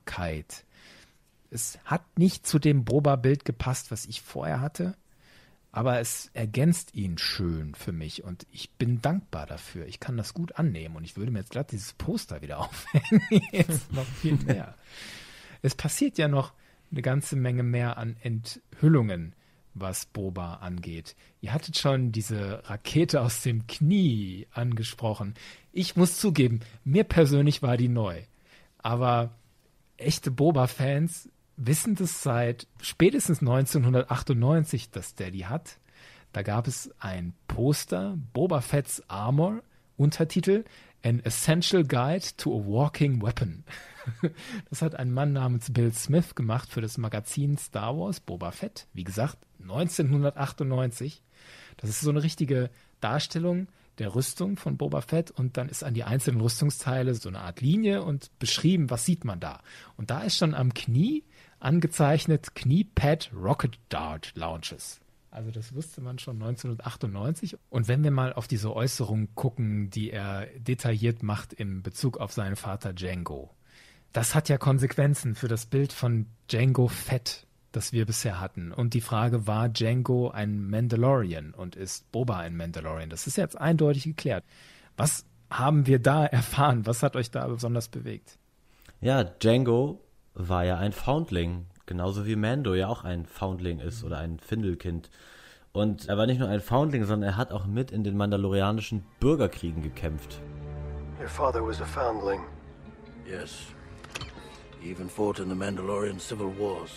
Nahbarkeit. Es hat nicht zu dem Boba-Bild gepasst, was ich vorher hatte, aber es ergänzt ihn schön für mich und ich bin dankbar dafür. Ich kann das gut annehmen und ich würde mir jetzt glatt dieses Poster wieder aufhängen. Jetzt noch viel mehr. Es passiert ja noch eine ganze Menge mehr an Enthüllungen, was Boba angeht. Ihr hattet schon diese Rakete aus dem Knie angesprochen. Ich muss zugeben, mir persönlich war die neu. Aber echte Boba-Fans wissen das seit spätestens neunzehnhundertachtundneunzig, dass der die hat. Da gab es ein Poster, Boba Fett's Armor, Untertitel An Essential Guide to a Walking Weapon. Das hat ein Mann namens Bill Smith gemacht für das Magazin Star Wars Boba Fett. Wie gesagt, neunzehnhundertachtundneunzig. Das ist so eine richtige Darstellung der Rüstung von Boba Fett und dann ist an die einzelnen Rüstungsteile so eine Art Linie und beschrieben, was sieht man da. Und da ist schon am Knie angezeichnet Kniepad Rocket Dart Launches. Also das wusste man schon neunzehnhundertachtundneunzig. Und wenn wir mal auf diese Äußerungen gucken, die er detailliert macht in Bezug auf seinen Vater Jango, das hat ja Konsequenzen für das Bild von Jango Fett, das wir bisher hatten. Und die Frage, war Jango ein Mandalorian und ist Boba ein Mandalorian? Das ist jetzt eindeutig geklärt. Was haben wir da erfahren? Was hat euch da besonders bewegt? Ja, Jango war ja ein Foundling, genauso wie Mando ja auch ein Foundling ist oder ein Findelkind. Und er war nicht nur ein Foundling, sondern er hat auch mit in den mandalorianischen Bürgerkriegen gekämpft. Your father was a foundling. Yes. He even fought in the Mandalorian Civil Wars.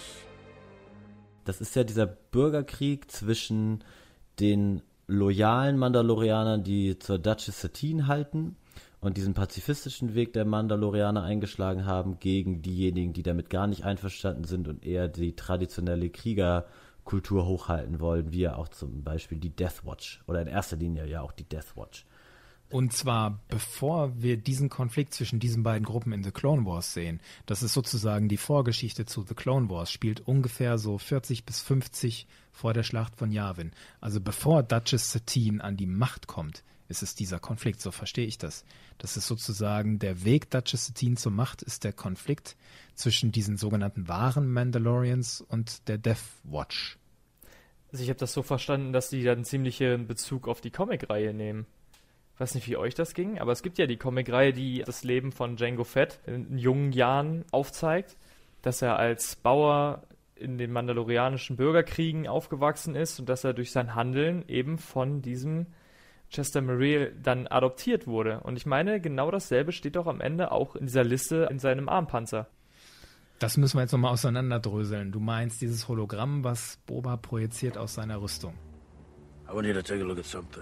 Das ist ja dieser Bürgerkrieg zwischen den loyalen Mandalorianern, die zur Duchess Satine halten und diesen pazifistischen Weg der Mandalorianer eingeschlagen haben, gegen diejenigen, die damit gar nicht einverstanden sind und eher die traditionelle Kriegerkultur hochhalten wollen, wie ja auch zum Beispiel die Death Watch oder in erster Linie ja auch die Death Watch. Und zwar bevor wir diesen Konflikt zwischen diesen beiden Gruppen in The Clone Wars sehen. Das ist sozusagen die Vorgeschichte zu The Clone Wars, spielt ungefähr so vierzig bis fünfzig vor der Schlacht von Yavin. Also bevor Duchess Satine an die Macht kommt, ist es dieser Konflikt, so verstehe ich das. Das ist sozusagen der Weg Duchess Satine zur Macht, ist der Konflikt zwischen diesen sogenannten wahren Mandalorians und der Death Watch. Also ich habe das so verstanden, dass die dann ziemlichen Bezug auf die Comic-Reihe nehmen. Ich weiß nicht, wie euch das ging, aber es gibt ja die Comic-Reihe, die das Leben von Jango Fett in jungen Jahren aufzeigt, dass er als Bauer in den mandalorianischen Bürgerkriegen aufgewachsen ist und dass er durch sein Handeln eben von diesem Chester Merrill dann adoptiert wurde. Und ich meine, genau dasselbe steht doch am Ende auch in dieser Liste in seinem Armpanzer. Das müssen wir jetzt nochmal auseinanderdröseln. Du meinst dieses Hologramm, was Boba projiziert aus seiner Rüstung? I want you to take a look at something.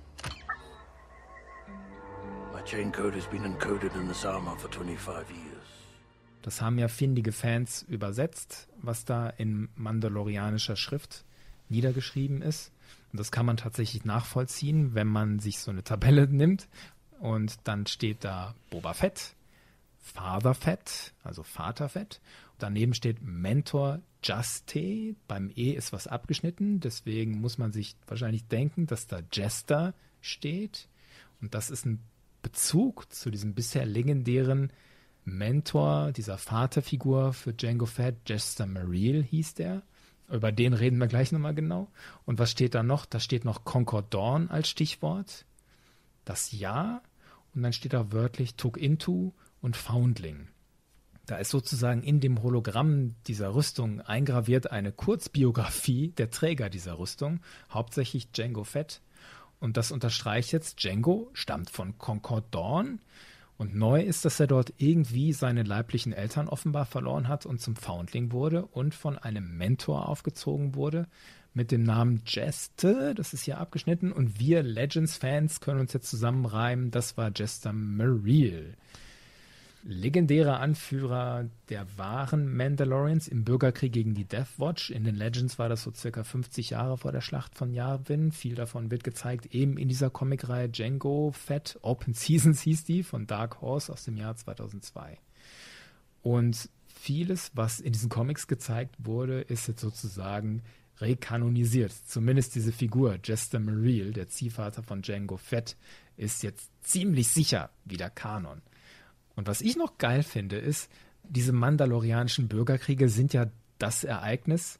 My chain code has been encoded in this armor for twenty-five years. Das haben ja findige Fans übersetzt, was da in mandalorianischer Schrift niedergeschrieben ist. Und das kann man tatsächlich nachvollziehen, wenn man sich so eine Tabelle nimmt. Und dann steht da Boba Fett, Father Fett, also Vater Fett. Daneben steht Mentor Juste. Beim E ist was abgeschnitten, deswegen muss man sich wahrscheinlich denken, dass da Jester steht. Und das ist ein Bezug zu diesem bisher legendären Mentor, dieser Vaterfigur für Jango Fett, Jester Merrill hieß der. Über den reden wir gleich nochmal genau. Und was steht da noch? Da steht noch Concord Dawn als Stichwort. Das Jahr. Und dann steht da wörtlich Took Into und Foundling. Da ist sozusagen in dem Hologramm dieser Rüstung eingraviert eine Kurzbiografie der Träger dieser Rüstung, hauptsächlich Jango Fett. Und das unterstreicht jetzt, Jango stammt von Concord Dawn. Und neu ist, dass er dort irgendwie seine leiblichen Eltern offenbar verloren hat und zum Foundling wurde und von einem Mentor aufgezogen wurde mit dem Namen Jester. Das ist hier abgeschnitten. Und wir Legends-Fans können uns jetzt zusammenreimen, das war Jester Merrill. Legendärer Anführer der wahren Mandalorians im Bürgerkrieg gegen die Death Watch. In den Legends war das so circa fünfzig Jahre vor der Schlacht von Yavin. Viel davon wird gezeigt, eben in dieser Comicreihe Jango Fett. Open Seasons hieß die, von Dark Horse aus dem Jahr zweitausendzwei. Und vieles, was in diesen Comics gezeigt wurde, ist jetzt sozusagen rekanonisiert. Zumindest diese Figur, Jester Merrill, der Ziehvater von Jango Fett, ist jetzt ziemlich sicher wieder Kanon. Und was ich noch geil finde, ist, diese mandalorianischen Bürgerkriege sind ja das Ereignis,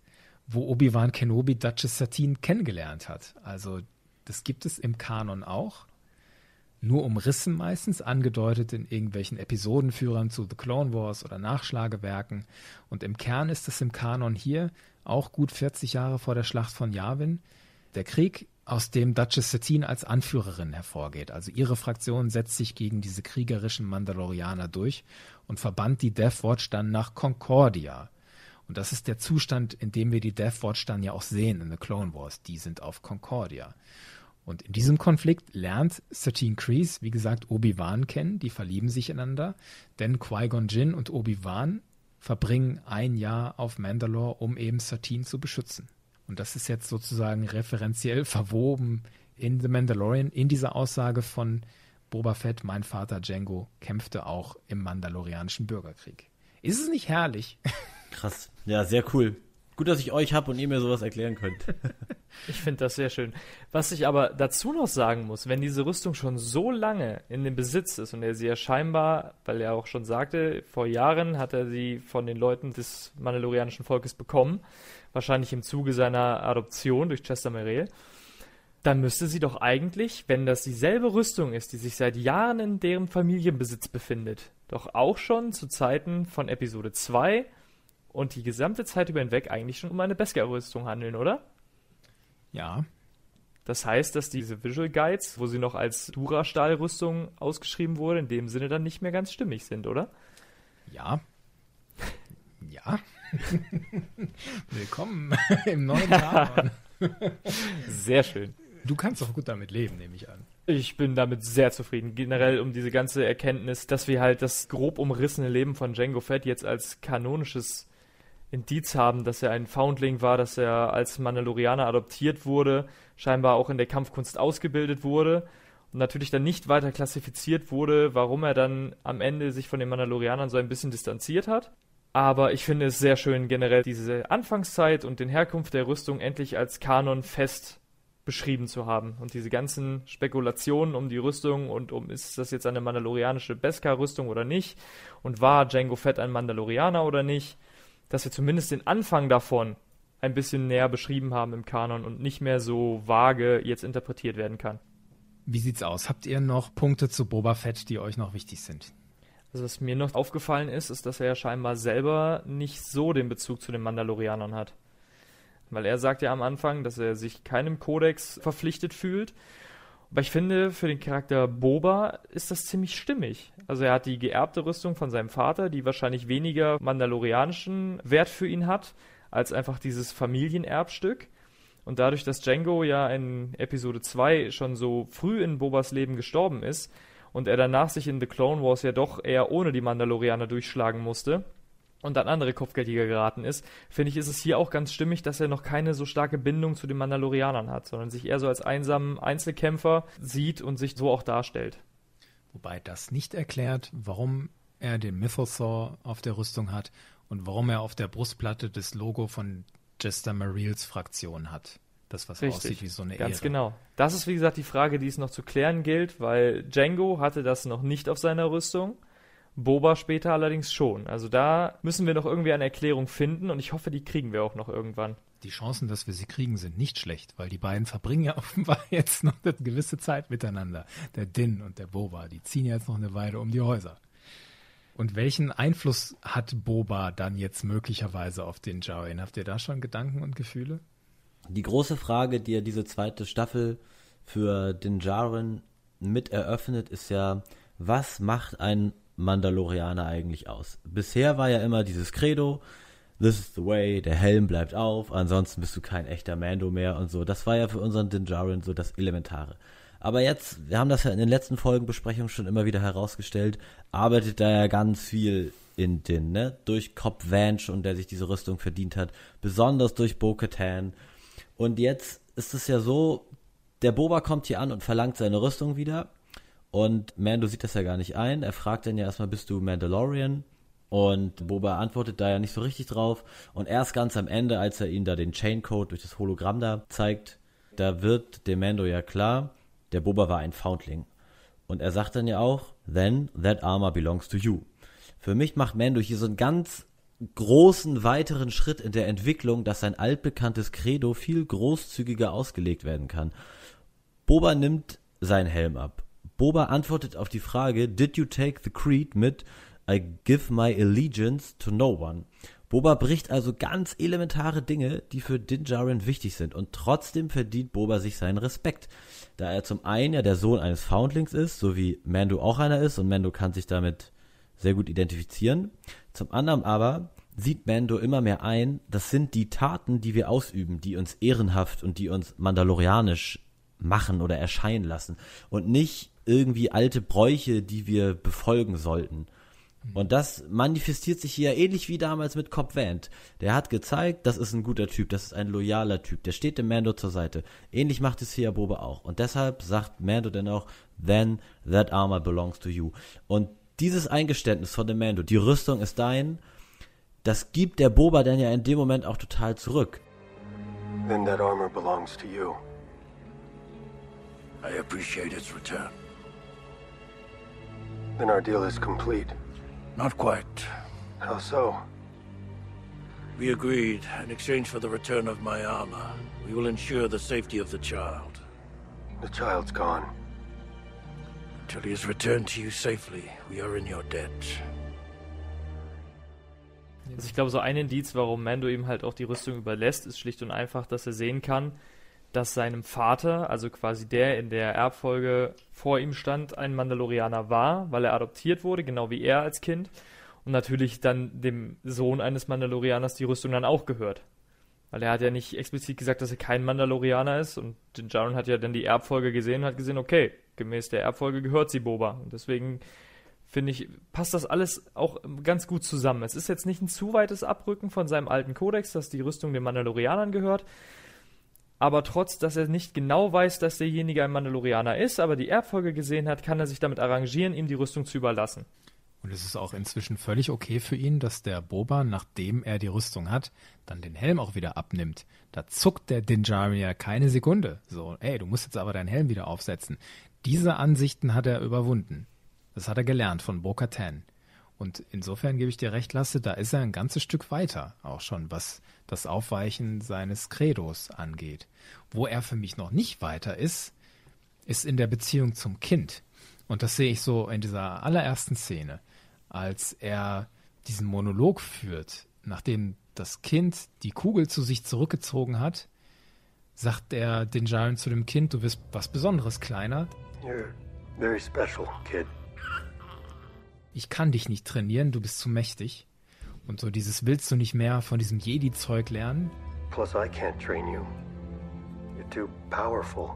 wo Obi-Wan Kenobi Duchess Satine kennengelernt hat. Also das gibt es im Kanon auch. Nur umrissen meistens, angedeutet in irgendwelchen Episodenführern zu The Clone Wars oder Nachschlagewerken. Und im Kern ist es im Kanon hier auch gut vierzig Jahre vor der Schlacht von Yavin. Der Krieg, aus dem Duchess Satine als Anführerin hervorgeht. Also ihre Fraktion setzt sich gegen diese kriegerischen Mandalorianer durch und verbannt die Death Watch dann nach Concordia. Und das ist der Zustand, in dem wir die Death Watch dann ja auch sehen in The Clone Wars. Die sind auf Concordia. Und in diesem Konflikt lernt Satine Kryze, wie gesagt, Obi-Wan kennen. Die verlieben sich ineinander, denn Qui-Gon Jinn und Obi-Wan verbringen ein Jahr auf Mandalore, um eben Satine zu beschützen. Und das ist jetzt sozusagen referenziell verwoben in The Mandalorian, in dieser Aussage von Boba Fett, mein Vater Jango kämpfte auch im Mandalorianischen Bürgerkrieg. Ist es nicht herrlich? Krass. Ja, sehr cool. Gut, dass ich euch habe und ihr mir sowas erklären könnt. Ich finde das sehr schön. Was ich aber dazu noch sagen muss, wenn diese Rüstung schon so lange in dem Besitz ist und er sie ja scheinbar, weil er auch schon sagte, vor Jahren hat er sie von den Leuten des mandalorianischen Volkes bekommen, wahrscheinlich im Zuge seiner Adoption durch Chester Merrill, dann müsste sie doch eigentlich, wenn das dieselbe Rüstung ist, die sich seit Jahren in deren Familienbesitz befindet, doch auch schon zu Zeiten von Episode zwei und die gesamte Zeit über hinweg eigentlich schon um eine Beskar-Rüstung handeln, oder? Ja. Das heißt, dass diese Visual Guides, wo sie noch als Dura-Stahl-Rüstung ausgeschrieben wurde, in dem Sinne dann nicht mehr ganz stimmig sind, oder? Ja. Ja. Willkommen im neuen Kanon. Sehr schön. Du kannst doch gut damit leben, nehme ich an. Ich bin damit sehr zufrieden. Generell um diese ganze Erkenntnis, dass wir halt das grob umrissene Leben von Jango Fett jetzt als kanonisches Indiz haben, dass er ein Foundling war, dass er als Mandalorianer adoptiert wurde, scheinbar auch in der Kampfkunst ausgebildet wurde und natürlich dann nicht weiter klassifiziert wurde, warum er dann am Ende sich von den Mandalorianern so ein bisschen distanziert hat. Aber ich finde es sehr schön, generell diese Anfangszeit und den Herkunft der Rüstung endlich als Kanon fest beschrieben zu haben. Und diese ganzen Spekulationen um die Rüstung und um, ist das jetzt eine mandalorianische Beskar-Rüstung oder nicht? Und war Jango Fett ein Mandalorianer oder nicht? Dass wir zumindest den Anfang davon ein bisschen näher beschrieben haben im Kanon und nicht mehr so vage jetzt interpretiert werden kann. Wie sieht's aus? Habt ihr noch Punkte zu Boba Fett, die euch noch wichtig sind? Also was mir noch aufgefallen ist, ist, dass er ja scheinbar selber nicht so den Bezug zu den Mandalorianern hat. Weil er sagt ja am Anfang, dass er sich keinem Kodex verpflichtet fühlt. Aber ich finde, für den Charakter Boba ist das ziemlich stimmig. Also er hat die geerbte Rüstung von seinem Vater, die wahrscheinlich weniger mandalorianischen Wert für ihn hat, als einfach dieses Familienerbstück. Und dadurch, dass Jango ja in Episode zwei schon so früh in Bobas Leben gestorben ist und er danach sich in The Clone Wars ja doch eher ohne die Mandalorianer durchschlagen musste und an andere Kopfgeldjäger geraten ist, finde ich, ist es hier auch ganz stimmig, dass er noch keine so starke Bindung zu den Mandalorianern hat, sondern sich eher so als einsamen Einzelkämpfer sieht und sich so auch darstellt. Wobei das nicht erklärt, warum er den Mythosaur auf der Rüstung hat und warum er auf der Brustplatte das Logo von Chester Merrills Fraktion hat. Das, was Richtig. Aussieht wie so eine Ganz Ehre. genau. Das ist, wie gesagt, die Frage, die es noch zu klären gilt, weil Jango hatte das noch nicht auf seiner Rüstung, Boba später allerdings schon. Also da müssen wir noch irgendwie eine Erklärung finden und ich hoffe, die kriegen wir auch noch irgendwann. Die Chancen, dass wir sie kriegen, sind nicht schlecht, weil die beiden verbringen ja offenbar jetzt noch eine gewisse Zeit miteinander. Der Din und der Boba, die ziehen jetzt noch eine Weile um die Häuser. Und welchen Einfluss hat Boba dann jetzt möglicherweise auf den Djarin? Habt ihr da schon Gedanken und Gefühle? Die große Frage, die ja diese zweite Staffel für den Djarin mit eröffnet, ist ja, was macht ein Mandalorianer eigentlich aus? Bisher war ja immer dieses Credo, this is the way, der Helm bleibt auf, ansonsten bist du kein echter Mando mehr und so. Das war ja für unseren Din Djarin so das Elementare. Aber jetzt, wir haben das ja in den letzten Folgenbesprechungen schon immer wieder herausgestellt, arbeitet da ja ganz viel in Din, ne? Durch Cobb Vanth und der sich diese Rüstung verdient hat, besonders durch Bo-Katan. Und jetzt ist es ja so, der Boba kommt hier an und verlangt seine Rüstung wieder. Und Mando sieht das ja gar nicht ein. Er fragt dann ja erstmal, bist du Mandalorian? Und Boba antwortet da ja nicht so richtig drauf. Und erst ganz am Ende, als er ihm da den Chaincode durch das Hologramm da zeigt, da wird dem Mando ja klar, der Boba war ein Foundling. Und er sagt dann ja auch, then that armor belongs to you. Für mich macht Mando hier so einen ganz großen weiteren Schritt in der Entwicklung, dass sein altbekanntes Credo viel großzügiger ausgelegt werden kann. Boba nimmt seinen Helm ab. Boba antwortet auf die Frage, did you take the creed mit I give my allegiance to no one. Boba bricht also ganz elementare Dinge, die für Din Djarin wichtig sind, und trotzdem verdient Boba sich seinen Respekt, da er zum einen ja der Sohn eines Foundlings ist, so wie Mando auch einer ist, und Mando kann sich damit sehr gut identifizieren. Zum anderen aber sieht Mando immer mehr ein, das sind die Taten, die wir ausüben, die uns ehrenhaft und die uns mandalorianisch machen oder erscheinen lassen und nicht irgendwie alte Bräuche, die wir befolgen sollten. Und das manifestiert sich hier ähnlich wie damals mit Cobb Vanth. Der hat gezeigt, das ist ein guter Typ, das ist ein loyaler Typ, der steht dem Mando zur Seite. Ähnlich macht es hier Boba auch. Und deshalb sagt Mando dann auch, then that armor belongs to you. Und dieses Eingeständnis von dem Mando, die Rüstung ist dein, das gibt der Boba dann ja in dem Moment auch total zurück. Then that armor belongs to you. I appreciate its return. Then our deal is complete. Not quite. How so? We agreed, in exchange for the return of my armor, we will ensure the safety of the child. The child's gone. Until he is returned to you safely, we are in your debt. Also ich glaube, so ein Indiz, warum Mando ihm halt auch die Rüstung überlässt, ist schlicht und einfach, dass er sehen kann, dass seinem Vater, also quasi der in der Erbfolge vor ihm stand, ein Mandalorianer war, weil er adoptiert wurde, genau wie er als Kind. Und natürlich dann dem Sohn eines Mandalorianers die Rüstung dann auch gehört. Weil er hat ja nicht explizit gesagt, dass er kein Mandalorianer ist. Und Din Djarin hat ja dann die Erbfolge gesehen und hat gesehen, okay, gemäß der Erbfolge gehört sie Boba. Und deswegen finde ich, passt das alles auch ganz gut zusammen. Es ist jetzt nicht ein zu weites Abrücken von seinem alten Kodex, dass die Rüstung den Mandalorianern gehört. Aber trotz, dass er nicht genau weiß, dass derjenige ein Mandalorianer ist, aber die Erbfolge gesehen hat, kann er sich damit arrangieren, ihm die Rüstung zu überlassen. Und es ist auch inzwischen völlig okay für ihn, dass der Boba, nachdem er die Rüstung hat, dann den Helm auch wieder abnimmt. Da zuckt der Din Djarin ja keine Sekunde. So, ey, du musst jetzt aber deinen Helm wieder aufsetzen. Diese Ansichten hat er überwunden. Das hat er gelernt von Bo-Katan. Und insofern gebe ich dir recht, Lasse, da ist er ein ganzes Stück weiter, auch schon, was das Aufweichen seines Credos angeht. Wo er für mich noch nicht weiter ist, ist in der Beziehung zum Kind. Und das sehe ich so in dieser allerersten Szene, als er diesen Monolog führt, nachdem das Kind die Kugel zu sich zurückgezogen hat, sagt er Din Djarin zu dem Kind, du bist was Besonderes, Kleiner. You're very special, kid. Ich kann dich nicht trainieren, du bist zu mächtig. Und so dieses willst du nicht mehr von diesem Jedi-Zeug lernen? Plus, I can't train you. You're too powerful.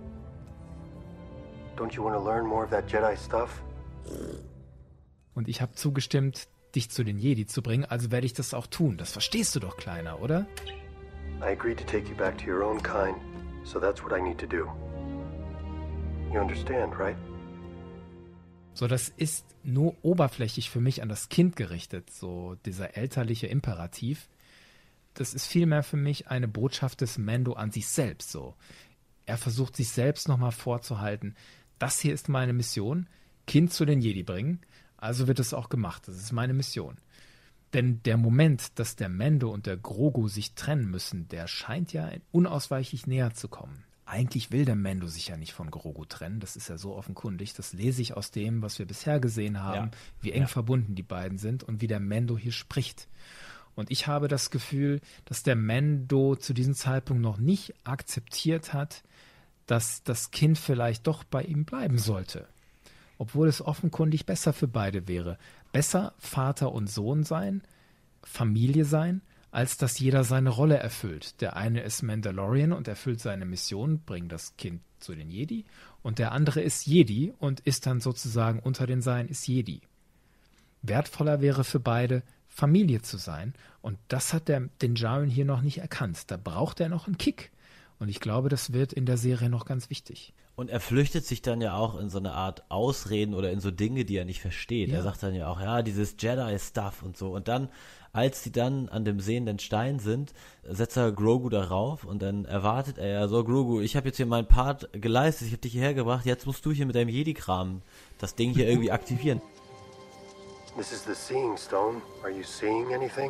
Don't you want to learn more of that Jedi stuff? Und ich habe zugestimmt, dich zu den Jedi zu bringen, also werde ich das auch tun. Das verstehst du doch, Kleiner, oder? I agreed to take you back to your own kind, so that's what I need to do. You understand, right? So, das ist nur oberflächlich für mich an das Kind gerichtet, so dieser elterliche Imperativ. Das ist vielmehr für mich eine Botschaft des Mando an sich selbst, so. Er versucht sich selbst nochmal vorzuhalten, das hier ist meine Mission, Kind zu den Jedi bringen, also wird es auch gemacht, das ist meine Mission. Denn der Moment, dass der Mando und der Grogu sich trennen müssen, der scheint ja unausweichlich näher zu kommen. Eigentlich will der Mando sich ja nicht von Grogu trennen, das ist ja so offenkundig, das lese ich aus dem, was wir bisher gesehen haben, ja. wie eng ja. verbunden die beiden sind und wie der Mando hier spricht. Und ich habe das Gefühl, dass der Mando zu diesem Zeitpunkt noch nicht akzeptiert hat, dass das Kind vielleicht doch bei ihm bleiben sollte. Obwohl es offenkundig besser für beide wäre. Besser Vater und Sohn sein, Familie sein, als dass jeder seine Rolle erfüllt. Der eine ist Mandalorian und erfüllt seine Mission, bringt das Kind zu den Jedi. Und der andere ist Jedi und ist dann sozusagen unter den Seinen, ist Jedi. Wertvoller wäre für beide, Familie zu sein. Und das hat der Din Djarin hier noch nicht erkannt. Da braucht er noch einen Kick. Und ich glaube, das wird in der Serie noch ganz wichtig. Und er flüchtet sich dann ja auch in so eine Art Ausreden oder in so Dinge, die er nicht versteht. Ja. Er sagt dann ja auch, ja, dieses Jedi-Stuff und so. Und dann, als sie dann an dem sehenden Stein sind, setzt er Grogu darauf und dann erwartet er ja so, Grogu, ich habe jetzt hier meinen Part geleistet, ich habe dich hierher gebracht, jetzt musst du hier mit deinem Jedi-Kram das Ding hier irgendwie aktivieren. This is the Seeing Stone. Are you seeing anything?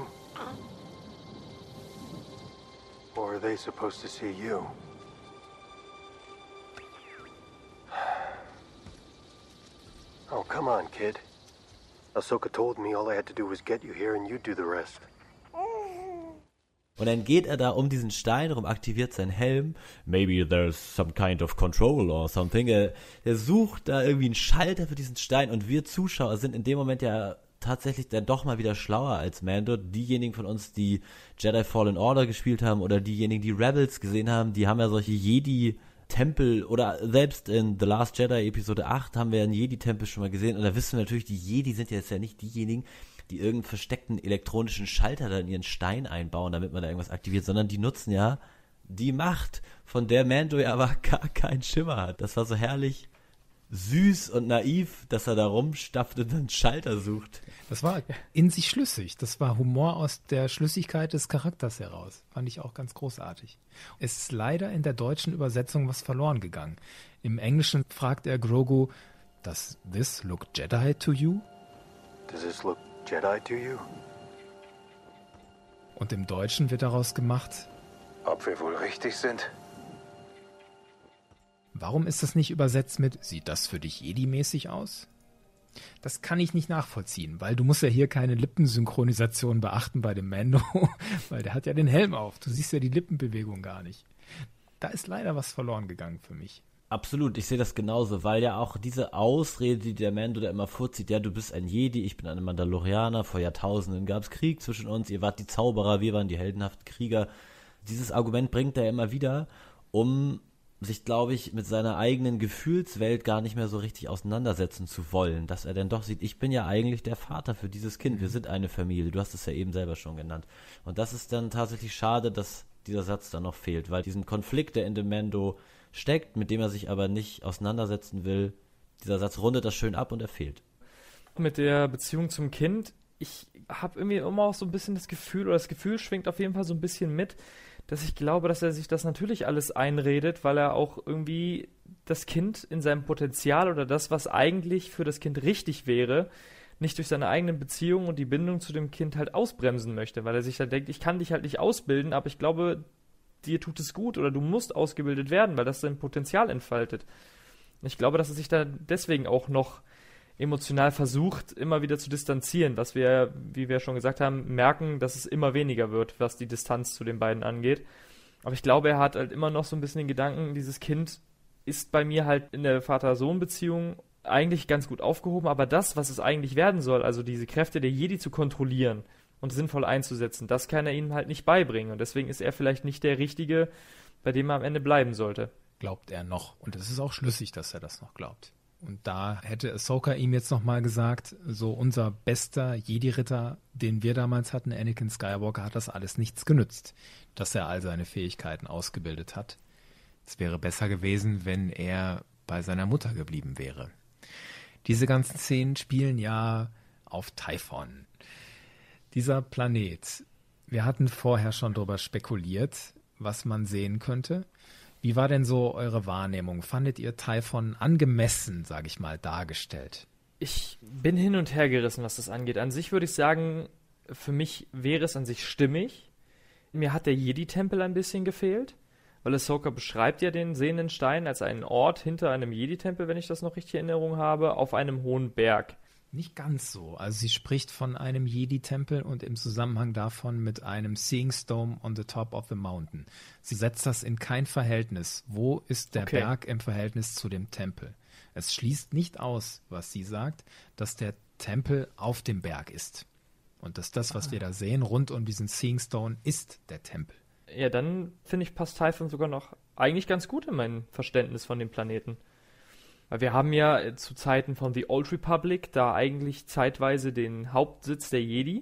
Or are they supposed to see you? Oh, come on, kid. Ahsoka told me all I had to do was get you here and you do the rest. Und dann geht er da um diesen Stein rum, aktiviert seinen Helm. Maybe there's some kind of control or something. Er, er sucht da irgendwie einen Schalter für diesen Stein und wir Zuschauer sind in dem Moment ja tatsächlich dann doch mal wieder schlauer als Mando. Diejenigen von uns, die Jedi Fallen Order gespielt haben oder diejenigen, die Rebels gesehen haben, die haben ja solche Jedi-Tempel oder selbst in The Last Jedi Episode acht haben wir einen Jedi-Tempel schon mal gesehen und da wissen wir natürlich, die Jedi sind jetzt ja nicht diejenigen, die irgendeinen versteckten elektronischen Schalter da in ihren Stein einbauen, damit man da irgendwas aktiviert, sondern die nutzen ja die Macht, von der Mando ja aber gar keinen Schimmer hat. Das war so herrlich süß und naiv, dass er da rumstapft und einen Schalter sucht. Das war in sich schlüssig. Das war Humor aus der Schlüssigkeit des Charakters heraus. Fand ich auch ganz großartig. Es ist leider in der deutschen Übersetzung was verloren gegangen. Im Englischen fragt er Grogu, does this look Jedi to you? Does this look Jedi to you? Und im Deutschen wird daraus gemacht, Ob wir wohl richtig sind? warum ist das nicht übersetzt mit, sieht das für dich Jedi-mäßig aus? Das kann ich nicht nachvollziehen, weil du musst ja hier keine Lippensynchronisation beachten bei dem Mando, weil der hat ja den Helm auf. Du siehst ja die Lippenbewegung gar nicht. Da ist leider was verloren gegangen für mich. Absolut, ich sehe das genauso, weil ja auch diese Ausrede, die der Mando da immer vorzieht, ja, du bist ein Jedi, ich bin ein Mandalorianer, vor Jahrtausenden gab es Krieg zwischen uns, ihr wart die Zauberer, wir waren die heldenhaften Krieger. Dieses Argument bringt er immer wieder, um sich, glaube ich, mit seiner eigenen Gefühlswelt gar nicht mehr so richtig auseinandersetzen zu wollen, dass er dann doch sieht, ich bin ja eigentlich der Vater für dieses Kind, wir sind eine Familie, du hast es ja eben selber schon genannt. Und das ist dann tatsächlich schade, dass dieser Satz dann noch fehlt, weil diesen Konflikt, der in dem Mando steckt, mit dem er sich aber nicht auseinandersetzen will, dieser Satz rundet das schön ab und er fehlt. Mit der Beziehung zum Kind, ich habe irgendwie immer auch so ein bisschen das Gefühl, oder das Gefühl schwingt auf jeden Fall so ein bisschen mit, dass ich glaube, dass er sich das natürlich alles einredet, weil er auch irgendwie das Kind in seinem Potenzial oder das, was eigentlich für das Kind richtig wäre, nicht durch seine eigenen Beziehungen und die Bindung zu dem Kind halt ausbremsen möchte, weil er sich dann denkt, ich kann dich halt nicht ausbilden, aber ich glaube, dir tut es gut oder du musst ausgebildet werden, weil das sein Potenzial entfaltet. Ich glaube, dass er sich da deswegen auch noch emotional versucht, immer wieder zu distanzieren, was wir, wie wir schon gesagt haben, merken, dass es immer weniger wird, was die Distanz zu den beiden angeht. Aber ich glaube, er hat halt immer noch so ein bisschen den Gedanken, dieses Kind ist bei mir halt in der Vater-Sohn-Beziehung eigentlich ganz gut aufgehoben, aber das, was es eigentlich werden soll, also diese Kräfte der Jedi zu kontrollieren und sinnvoll einzusetzen, das kann er ihnen halt nicht beibringen. Und deswegen ist er vielleicht nicht der Richtige, bei dem er am Ende bleiben sollte. Glaubt er noch. Und es ist auch schlüssig, dass er das noch glaubt. Und da hätte Ahsoka ihm jetzt nochmal gesagt, so unser bester Jedi-Ritter, den wir damals hatten, Anakin Skywalker, hat das alles nichts genützt, dass er all seine Fähigkeiten ausgebildet hat. Es wäre besser gewesen, wenn er bei seiner Mutter geblieben wäre. Diese ganzen Szenen spielen ja auf Typhon. Dieser Planet, wir hatten vorher schon darüber spekuliert, was man sehen könnte. Wie war denn so eure Wahrnehmung? Fandet ihr Typhon angemessen, sage ich mal, dargestellt? Ich bin hin und her gerissen, was das angeht. An sich würde ich sagen, für mich wäre es an sich stimmig. Mir hat der Jedi-Tempel ein bisschen gefehlt, weil Ahsoka beschreibt ja den sehenden Stein als einen Ort hinter einem Jedi-Tempel, wenn ich das noch richtig in Erinnerung habe, auf einem hohen Berg. Nicht ganz so. Also sie spricht von einem Jedi-Tempel und im Zusammenhang davon mit einem Seeing Stone on the top of the mountain. Sie setzt das in kein Verhältnis. Wo ist der Okay. Berg im Verhältnis zu dem Tempel? Es schließt nicht aus, was sie sagt, dass der Tempel auf dem Berg ist. Und dass das, was wir da sehen, rund um diesen Seeing Stone, ist der Tempel. Ja, dann finde ich, passt Typhon sogar noch eigentlich ganz gut in mein Verständnis von dem Planeten. Weil wir haben ja äh, zu Zeiten von The Old Republic da eigentlich zeitweise den Hauptsitz der Jedi,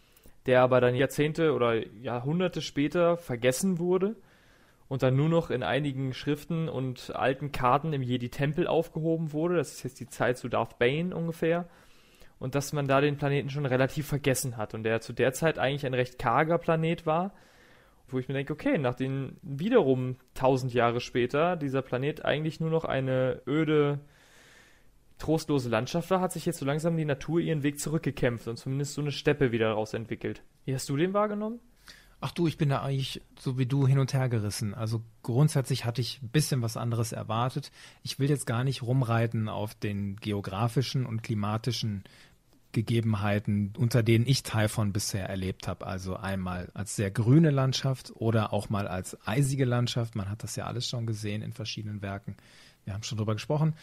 der aber dann Jahrzehnte oder Jahrhunderte später vergessen wurde und dann nur noch in einigen Schriften und alten Karten im Jedi-Tempel aufgehoben wurde. Das ist jetzt die Zeit zu Darth Bane ungefähr. Und dass man da den Planeten schon relativ vergessen hat und der zu der Zeit eigentlich ein recht karger Planet war, wo ich mir denke, okay, nach den wiederum tausend Jahre später dieser Planet eigentlich nur noch eine öde trostlose Landschaft war, hat sich jetzt so langsam die Natur ihren Weg zurückgekämpft und zumindest so eine Steppe wieder daraus entwickelt. Wie hast du den wahrgenommen? Ach du, ich bin da eigentlich so wie du hin und her gerissen. Also grundsätzlich hatte ich ein bisschen was anderes erwartet. Ich will jetzt gar nicht rumreiten auf den geografischen und klimatischen Gegebenheiten, unter denen ich Typhon bisher erlebt habe. Also einmal als sehr grüne Landschaft oder auch mal als eisige Landschaft. Man hat das ja alles schon gesehen in verschiedenen Werken. Wir haben schon drüber gesprochen.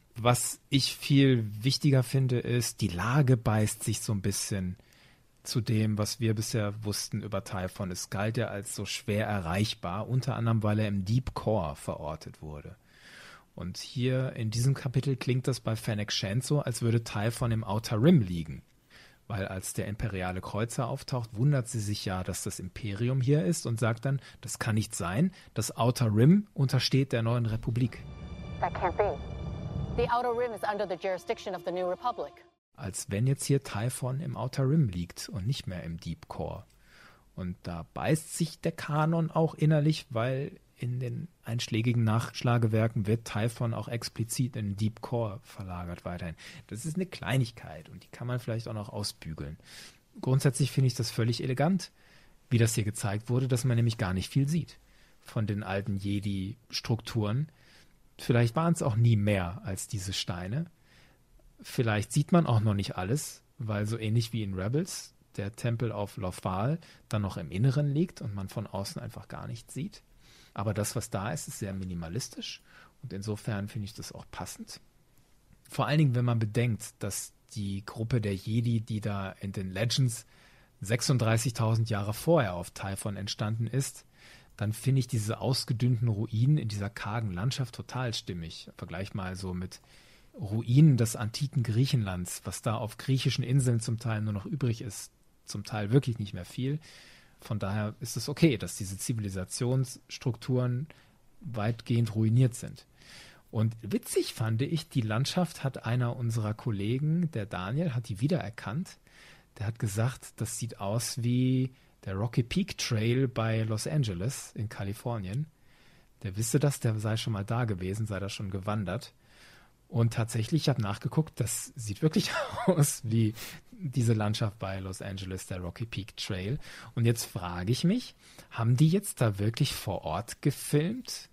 Was ich viel wichtiger finde, ist, die Lage beißt sich so ein bisschen zu dem, was wir bisher wussten über Typhon. Es galt ja als so schwer erreichbar, unter anderem, weil er im Deep Core verortet wurde. Und hier in diesem Kapitel klingt das bei Fennec Shand so, als würde Typhon im Outer Rim liegen. Weil als der imperiale Kreuzer auftaucht, wundert sie sich ja, dass das Imperium hier ist und sagt dann, das kann nicht sein, das Outer Rim untersteht der neuen Republik. That can't be. The Outer Rim is under the jurisdiction of the New Republic. Als wenn jetzt hier Typhon im Outer Rim liegt und nicht mehr im Deep Core. Und da beißt sich der Kanon auch innerlich, weil in den einschlägigen Nachschlagewerken wird Typhon auch explizit in den Deep Core verlagert weiterhin. Das ist eine Kleinigkeit und die kann man vielleicht auch noch ausbügeln. Grundsätzlich finde ich das völlig elegant, wie das hier gezeigt wurde, dass man nämlich gar nicht viel sieht von den alten Jedi-Strukturen. Vielleicht waren es auch nie mehr als diese Steine. Vielleicht sieht man auch noch nicht alles, weil so ähnlich wie in Rebels der Tempel auf Lothal dann noch im Inneren liegt und man von außen einfach gar nichts sieht. Aber das, was da ist, ist sehr minimalistisch und insofern finde ich das auch passend. Vor allen Dingen, wenn man bedenkt, dass die Gruppe der Jedi, die da in den Legends sechsunddreißigtausend Jahre vorher auf Typhon entstanden ist, dann finde ich diese ausgedünnten Ruinen in dieser kargen Landschaft total stimmig. Vergleich mal so mit Ruinen des antiken Griechenlands, was da auf griechischen Inseln zum Teil nur noch übrig ist, zum Teil wirklich nicht mehr viel. Von daher ist es okay, dass diese Zivilisationsstrukturen weitgehend ruiniert sind. Und witzig fand ich, die Landschaft hat einer unserer Kollegen, der Daniel, hat die wiedererkannt. Der hat gesagt, das sieht aus wie der Rocky Peak Trail bei Los Angeles in Kalifornien. Der wisse das, der sei schon mal da gewesen, sei da schon gewandert. Und tatsächlich, ich habe nachgeguckt, das sieht wirklich aus wie diese Landschaft bei Los Angeles, der Rocky Peak Trail. Und jetzt frage ich mich, haben die jetzt da wirklich vor Ort gefilmt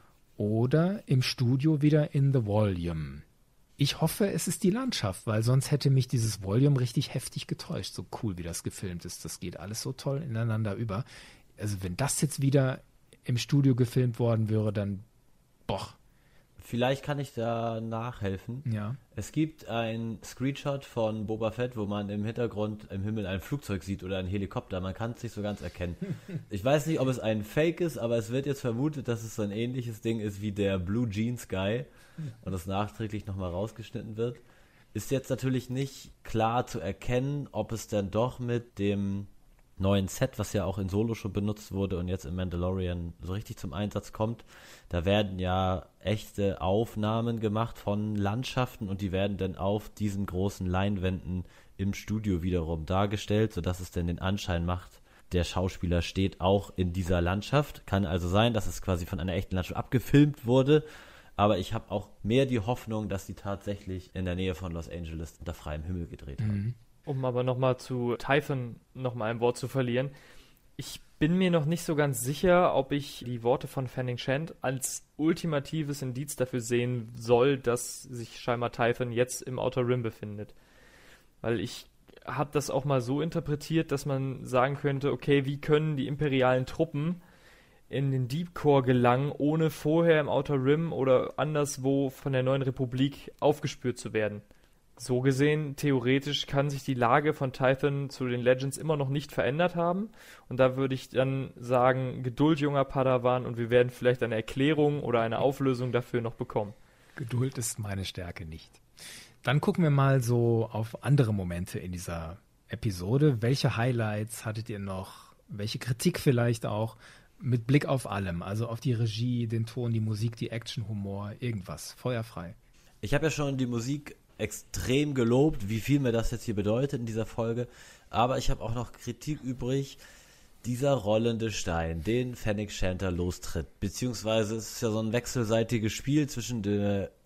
oder im Studio wieder in The Volume? Ich hoffe, es ist die Landschaft, weil sonst hätte mich dieses Volume richtig heftig getäuscht. So cool, wie das gefilmt ist. Das geht alles so toll ineinander über. Also wenn das jetzt wieder im Studio gefilmt worden wäre, dann boah. Vielleicht kann ich da nachhelfen. Ja. Es gibt ein Screenshot von Boba Fett, wo man im Hintergrund im Himmel ein Flugzeug sieht oder einen Helikopter. Man kann es nicht so ganz erkennen. Ich weiß nicht, ob es ein Fake ist, aber es wird jetzt vermutet, dass es so ein ähnliches Ding ist wie der Blue Jeans Guy und das nachträglich nochmal rausgeschnitten wird. Ist jetzt natürlich nicht klar zu erkennen, ob es dann doch mit dem neuen Set, was ja auch in Solo schon benutzt wurde und jetzt im Mandalorian so richtig zum Einsatz kommt. Da werden ja echte Aufnahmen gemacht von Landschaften und die werden dann auf diesen großen Leinwänden im Studio wiederum dargestellt, sodass es dann den Anschein macht, der Schauspieler steht auch in dieser Landschaft. Kann also sein, dass es quasi von einer echten Landschaft abgefilmt wurde, aber ich habe auch mehr die Hoffnung, dass die tatsächlich in der Nähe von Los Angeles unter freiem Himmel gedreht haben. Mhm. Um aber nochmal zu Typhon nochmal ein Wort zu verlieren. Ich bin mir noch nicht so ganz sicher, ob ich die Worte von Fennec Shand als ultimatives Indiz dafür sehen soll, dass sich scheinbar Typhon jetzt im Outer Rim befindet. Weil ich habe das auch mal so interpretiert, dass man sagen könnte, okay, wie können die imperialen Truppen in den Deep Core gelangen, ohne vorher im Outer Rim oder anderswo von der neuen Republik aufgespürt zu werden? So gesehen, theoretisch kann sich die Lage von Typhon zu den Legends immer noch nicht verändert haben. Und da würde ich dann sagen, Geduld, junger Padawan, und wir werden vielleicht eine Erklärung oder eine Auflösung dafür noch bekommen. Geduld ist meine Stärke nicht. Dann gucken wir mal so auf andere Momente in dieser Episode. Welche Highlights hattet ihr noch? Welche Kritik vielleicht auch? Mit Blick auf allem, also auf die Regie, den Ton, die Musik, die Action, Humor, irgendwas. Feuerfrei. Ich habe ja schon die Musik extrem gelobt, wie viel mir das jetzt hier bedeutet in dieser Folge, aber ich habe auch noch Kritik übrig. Dieser rollende Stein, den Fennec Shand lostritt, beziehungsweise es ist ja so ein wechselseitiges Spiel zwischen der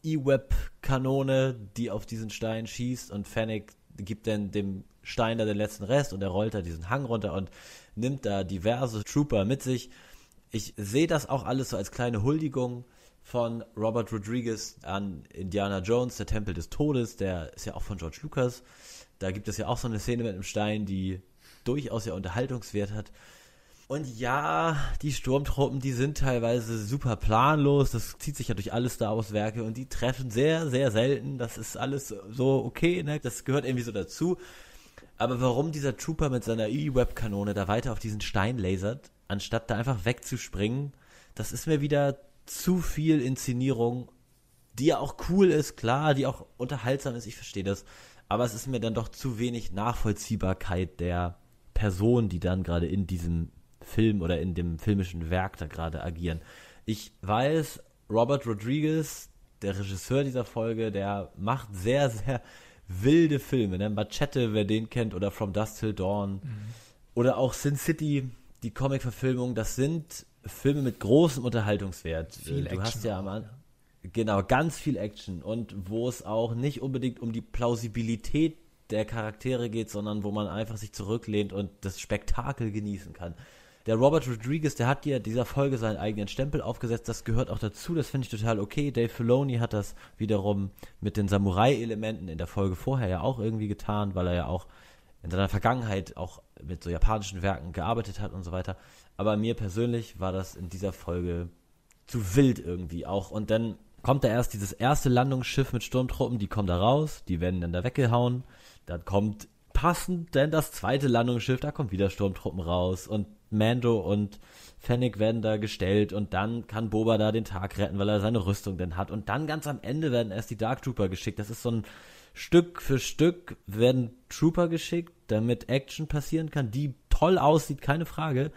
E-Web-Kanone, die auf diesen Stein schießt und Fennec gibt dann dem Stein da den letzten Rest und er rollt da diesen Hang runter und nimmt da diverse Trooper mit sich. Ich sehe das auch alles so als kleine Huldigung von Robert Rodriguez an Indiana Jones, der Tempel des Todes, der ist ja auch von George Lucas. Da gibt es ja auch so eine Szene mit einem Stein, die durchaus ja Unterhaltungswert hat. Und ja, die Sturmtruppen, die sind teilweise super planlos, das zieht sich ja durch alle Star Wars Werke und die treffen sehr, sehr selten, das ist alles so okay, ne? Das gehört irgendwie so dazu. Aber warum dieser Trooper mit seiner E-Web-Kanone da weiter auf diesen Stein lasert, anstatt da einfach wegzuspringen, das ist mir wieder zu viel Inszenierung, die ja auch cool ist, klar, die auch unterhaltsam ist, ich verstehe das, aber es ist mir dann doch zu wenig Nachvollziehbarkeit der Person, die dann gerade in diesem Film oder in dem filmischen Werk da gerade agieren. Ich weiß, Robert Rodriguez, der Regisseur dieser Folge, der macht sehr, sehr wilde Filme. Ne? Machete, wer den kennt, oder From Dusk Till Dawn. Mhm. Oder auch Sin City, die Comic-Verfilmung. Das sind Filme mit großem Unterhaltungswert. Viel du Action hast ja am auch, Anfang. Genau, ganz viel Action. Und wo es auch nicht unbedingt um die Plausibilität der Charaktere geht, sondern wo man einfach sich zurücklehnt und das Spektakel genießen kann. Der Robert Rodriguez, der hat ja dieser Folge seinen eigenen Stempel aufgesetzt, das gehört auch dazu, das finde ich total okay. Dave Filoni hat das wiederum mit den Samurai-Elementen in der Folge vorher ja auch irgendwie getan, weil er ja auch in seiner Vergangenheit auch mit so japanischen Werken gearbeitet hat und so weiter. Aber mir persönlich war das in dieser Folge zu wild irgendwie auch. Und dann kommt da erst dieses erste Landungsschiff mit Sturmtruppen, die kommen da raus, die werden dann da weggehauen. Dann kommt passend dann das zweite Landungsschiff, da kommt wieder Sturmtruppen raus und Mando und Fennec werden da gestellt und dann kann Boba da den Tag retten, weil er seine Rüstung denn hat. Und dann ganz am Ende werden erst die Dark Trooper geschickt. Das ist so ein Stück für Stück werden Trooper geschickt, damit Action passieren kann, die toll aussieht, keine Frage.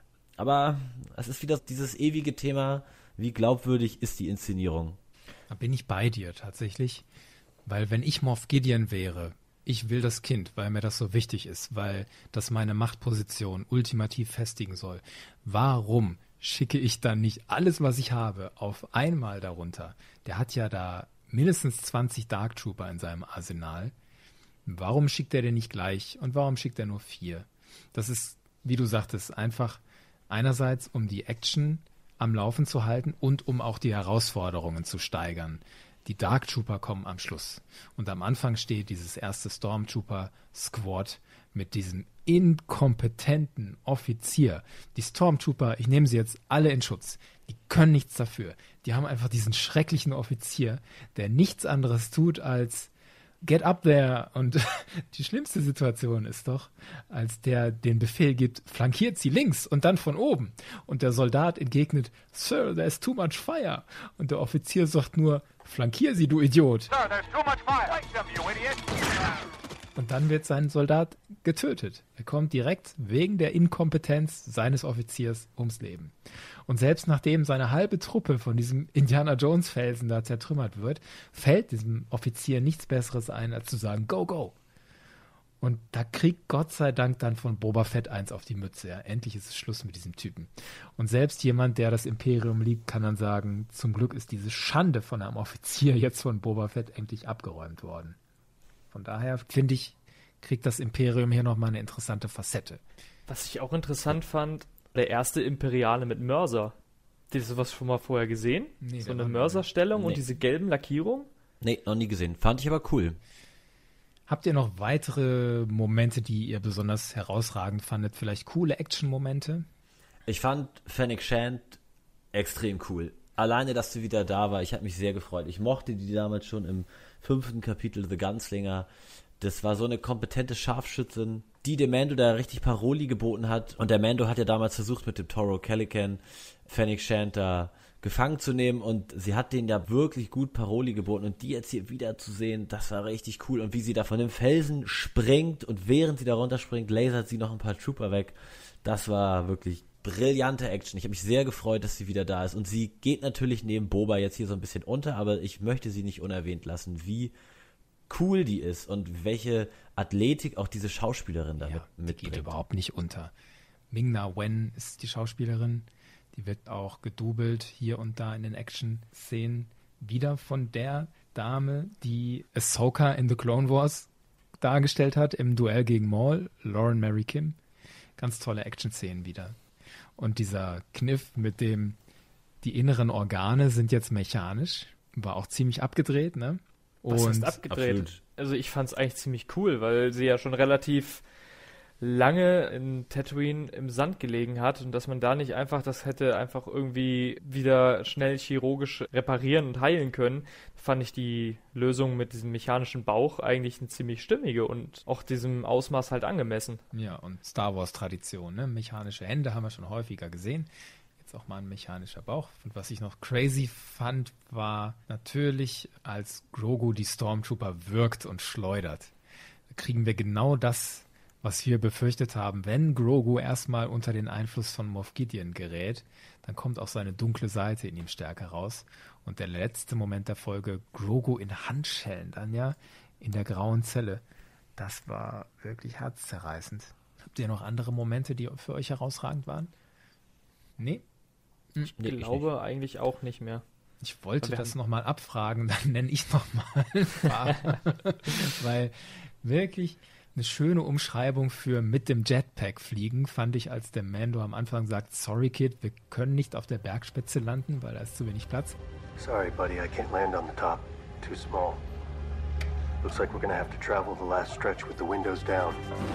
Aber es ist wieder dieses ewige Thema, wie glaubwürdig ist die Inszenierung? Da bin ich bei dir tatsächlich, weil wenn ich Moff Gideon wäre, ich will das Kind, weil mir das so wichtig ist, weil das meine Machtposition ultimativ festigen soll. Warum schicke ich dann nicht alles, was ich habe, auf einmal darunter? Der hat ja da mindestens zwanzig Dark Trooper in seinem Arsenal. Warum schickt er denn nicht gleich und warum schickt er nur vier? Das ist, wie du sagtest, einfach einerseits, um die Action am Laufen zu halten und um auch die Herausforderungen zu steigern. Die Dark Trooper kommen am Schluss. Und am Anfang steht dieses erste Stormtrooper-Squad mit diesem inkompetenten Offizier. Die Stormtrooper, ich nehme sie jetzt alle in Schutz, die können nichts dafür. Die haben einfach diesen schrecklichen Offizier, der nichts anderes tut als get up there. Und die schlimmste Situation ist doch, als der den Befehl gibt, flankiert sie links und dann von oben. Und der Soldat entgegnet, Sir, there's too much fire. Und der Offizier sagt nur, flankier sie, du Idiot. Sir, there's too much fire. Flank them, you idiot. Und dann wird sein Soldat getötet. Er kommt direkt wegen der Inkompetenz seines Offiziers ums Leben. Und selbst nachdem seine halbe Truppe von diesem Indiana Jones Felsen da zertrümmert wird, fällt diesem Offizier nichts Besseres ein, als zu sagen, go, go. Und da kriegt Gott sei Dank dann von Boba Fett eins auf die Mütze. Ja, endlich ist es Schluss mit diesem Typen. Und selbst jemand, der das Imperium liebt, kann dann sagen, zum Glück ist diese Schande von einem Offizier jetzt von Boba Fett endlich abgeräumt worden. Von daher, finde ich, kriegt das Imperium hier nochmal eine interessante Facette. Was ich auch interessant fand, der erste Imperiale mit Mörser. Hast du sowas schon mal vorher gesehen? Nee, so eine Mörserstellung nee. und diese gelben Lackierungen? Nee, noch nie gesehen. Fand ich aber cool. Habt ihr noch weitere Momente, die ihr besonders herausragend fandet? Vielleicht coole Action-Momente? Ich fand Fennec Shand extrem cool. Alleine, dass sie wieder da war, ich habe mich sehr gefreut. Ich mochte die damals schon im fünften Kapitel The Gunslinger. Das war so eine kompetente Scharfschützin, die dem Mando da richtig Paroli geboten hat. Und der Mando hat ja damals versucht, mit dem Toro Calican Fennec Shand da gefangen zu nehmen. Und sie hat denen ja wirklich gut Paroli geboten. Und die jetzt hier wieder zu sehen, das war richtig cool. Und wie sie da von dem Felsen springt und während sie da runterspringt, lasert sie noch ein paar Trooper weg. Das war wirklich brillante Action. Ich habe mich sehr gefreut, dass sie wieder da ist. Und sie geht natürlich neben Boba jetzt hier so ein bisschen unter, aber ich möchte sie nicht unerwähnt lassen, wie cool die ist und welche Athletik auch diese Schauspielerin damit ja, die mitbringt. geht überhaupt nicht unter. Ming-Na Wen ist die Schauspielerin. Die wird auch gedoubelt hier und da in den Action-Szenen. wieder von der Dame, die Ahsoka in The Clone Wars dargestellt hat, im Duell gegen Maul, Lauren Mary Kim. Ganz tolle Action-Szenen wieder. Und dieser Kniff mit dem, die inneren Organe sind jetzt mechanisch, war auch ziemlich abgedreht, ne? Was Und ist abgedreht? absolut. Also ich fand es eigentlich ziemlich cool, weil sie ja schon relativ lange in Tatooine im Sand gelegen hat und dass man da nicht einfach das hätte einfach irgendwie wieder schnell chirurgisch reparieren und heilen können, fand ich die Lösung mit diesem mechanischen Bauch eigentlich eine ziemlich stimmige und auch diesem Ausmaß halt angemessen. ja, und Star Wars Tradition, ne? Mechanische Hände haben wir schon häufiger gesehen. Jetzt auch mal ein mechanischer Bauch. Und was ich noch crazy fand, war natürlich, als Grogu die Stormtrooper wirkt und schleudert. Da kriegen wir genau das, was wir befürchtet haben. Wenn Grogu erstmal unter den Einfluss von Moff Gideon gerät, dann kommt auch seine dunkle Seite in ihm stärker raus. Und der letzte Moment der Folge, Grogu in Handschellen dann ja, in der grauen Zelle, das war wirklich herzzerreißend. Habt ihr noch andere Momente, die für euch herausragend waren? Nee? Ich Nee, ich glaube eigentlich auch nicht mehr. Ich wollte Wir das haben- nochmal abfragen, dann nenne ich nochmal ein paar. Weil wirklich eine schöne Umschreibung für mit dem Jetpack fliegen fand ich, als der Mando am Anfang sagt, sorry Kid, wir können nicht auf der Bergspitze landen, weil da ist zu wenig Platz. Sorry, buddy, I can't land on the top. Too small. Looks like we're gonna have to travel the last stretch with the windows down.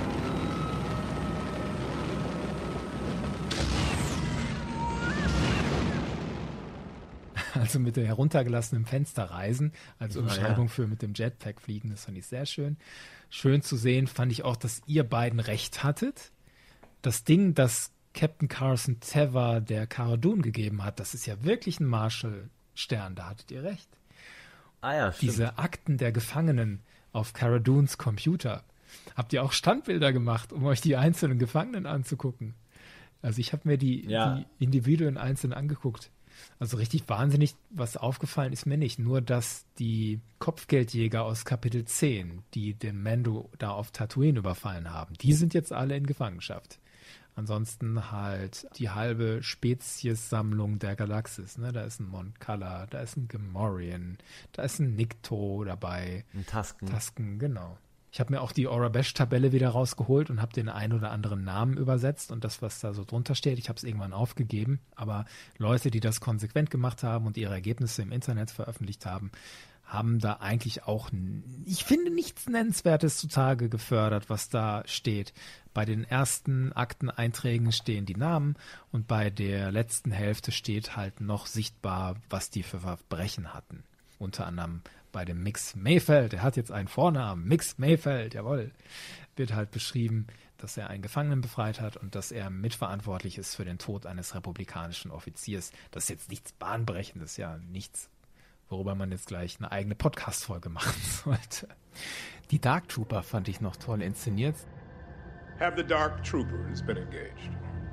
Also mit der heruntergelassenen Fenster reisen, als Ja, Umschreibung ja. für mit dem Jetpack fliegen, das fand ich sehr schön. Schön zu sehen fand ich auch, dass ihr beiden recht hattet. Das Ding, das Captain Carson Teva der Cara Dune gegeben hat, das ist ja wirklich ein Marshall-Stern, da hattet ihr recht. Ah ja, stimmt. Diese Akten der Gefangenen auf Cara Dunes Computer. Habt ihr auch Standbilder gemacht, um euch die einzelnen Gefangenen anzugucken? Also ich habe mir die, Ja. die Individuen einzeln angeguckt. Also richtig wahnsinnig, was aufgefallen ist mir nicht. Nur, dass die Kopfgeldjäger aus Kapitel zehn, die den Mando da auf Tatooine überfallen haben, die sind jetzt alle in Gefangenschaft. Ansonsten halt die halbe Spezies-Sammlung der Galaxis. Ne? Da ist ein Mon Cala, da ist ein Gamorrean, da ist ein Nikto dabei. Ein Tasken. Tasken, genau. Ich habe mir auch die Orabesh-Tabelle wieder rausgeholt und habe den einen oder anderen Namen übersetzt und das, was da so drunter steht, ich habe es irgendwann aufgegeben. Aber Leute, die das konsequent gemacht haben und ihre Ergebnisse im Internet veröffentlicht haben, haben da eigentlich auch, ich finde, nichts Nennenswertes zutage gefördert, was da steht. Bei den ersten Akteneinträgen stehen die Namen und bei der letzten Hälfte steht halt noch sichtbar, was die für Verbrechen hatten. Unter anderem bei dem Mix Mayfeld, der hat jetzt einen Vornamen, Mix Mayfeld, jawohl, wird halt beschrieben, dass er einen Gefangenen befreit hat und dass er mitverantwortlich ist für den Tod eines republikanischen Offiziers. Das ist jetzt nichts Bahnbrechendes, ja, nichts, worüber man jetzt gleich eine eigene Podcast-Folge machen sollte. Die Dark Trooper fand ich noch toll inszeniert. Have the Dark Troopers been engaged?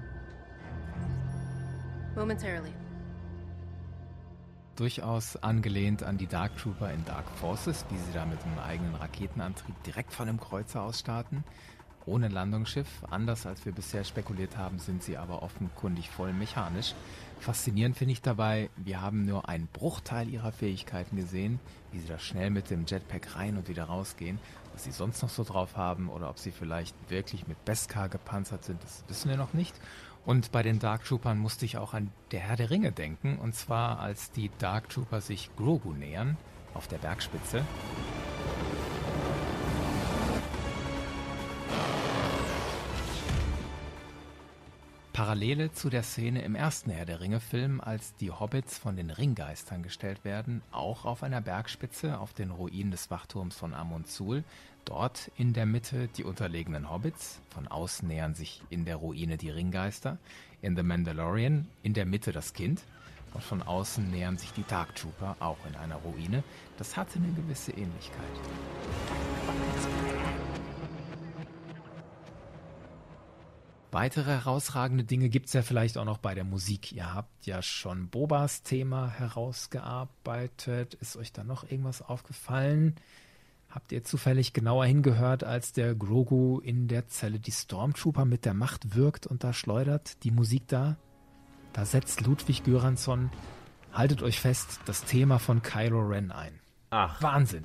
Momentarily. Durchaus angelehnt an die Dark Trooper in Dark Forces, wie sie da mit einem eigenen Raketenantrieb direkt von dem Kreuzer aus starten. Ohne Landungsschiff, anders als wir bisher spekuliert haben, sind sie aber offenkundig voll mechanisch. Faszinierend finde ich dabei, wir haben nur einen Bruchteil ihrer Fähigkeiten gesehen, wie sie da schnell mit dem Jetpack rein und wieder rausgehen. Was sie sonst noch so drauf haben oder ob sie vielleicht wirklich mit Beskar gepanzert sind, das wissen wir noch nicht. Und bei den Dark Troopern musste ich auch an der Herr der Ringe denken, und zwar als die Dark Trooper sich Grogu nähern, auf der Bergspitze. Parallele zu der Szene im ersten Herr der Ringe-Film, als die Hobbits von den Ringgeistern gestellt werden, auch auf einer Bergspitze auf den Ruinen des Wachturms von Amon-Sul. Dort in der Mitte die unterlegenen Hobbits, von außen nähern sich in der Ruine die Ringgeister. In The Mandalorian in der Mitte das Kind und von außen nähern sich die Dark Trooper auch in einer Ruine. Das hatte eine gewisse Ähnlichkeit. Weitere herausragende Dinge gibt es ja vielleicht auch noch bei der Musik. Ihr habt ja schon Bobas Thema herausgearbeitet. Ist euch da noch irgendwas aufgefallen? Habt ihr zufällig genauer hingehört, als der Grogu in der Zelle die Stormtrooper mit der Macht wirkt und da schleudert? Die Musik da? Da setzt Ludwig Göransson haltet euch fest, das Thema von Kylo Ren ein. Ach. Wahnsinn.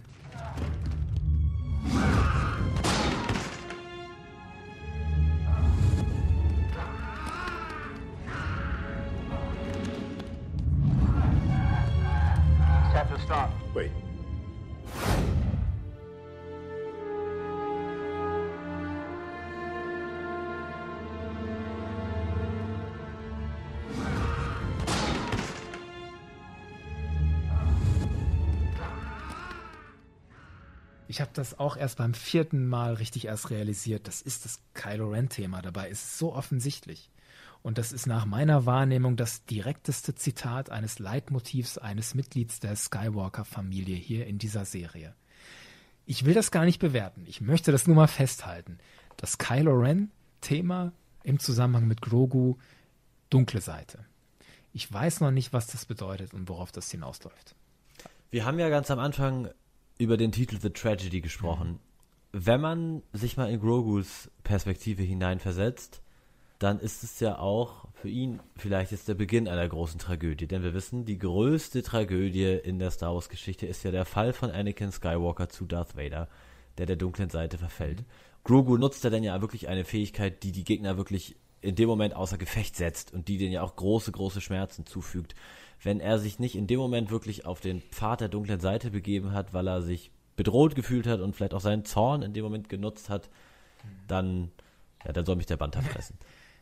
Have to stop. Wait. Ich habe das auch erst beim vierten Mal richtig erst realisiert. Das ist das Kylo Ren-Thema dabei. Es ist so offensichtlich. Und das ist nach meiner Wahrnehmung das direkteste Zitat eines Leitmotivs eines Mitglieds der Skywalker-Familie hier in dieser Serie. Ich will das gar nicht bewerten. Ich möchte das nur mal festhalten. Das Kylo Ren-Thema im Zusammenhang mit Grogu, dunkle Seite. Ich weiß noch nicht, was das bedeutet und worauf das hinausläuft. Wir haben ja ganz am Anfang über den Titel The Tragedy gesprochen. Mhm. Wenn man sich mal in Grogus Perspektive hineinversetzt, dann ist es ja auch für ihn vielleicht jetzt der Beginn einer großen Tragödie. Denn wir wissen, die größte Tragödie in der Star Wars Geschichte ist ja der Fall von Anakin Skywalker zu Darth Vader, der der dunklen Seite verfällt. Mhm. Grogu nutzt ja dann ja wirklich eine Fähigkeit, die die Gegner wirklich in dem Moment außer Gefecht setzt und die denen ja auch große, große Schmerzen zufügt. Wenn er sich nicht in dem Moment wirklich auf den Pfad der dunklen Seite begeben hat, weil er sich bedroht gefühlt hat und vielleicht auch seinen Zorn in dem Moment genutzt hat, dann, ja, dann soll mich der Bantha fressen.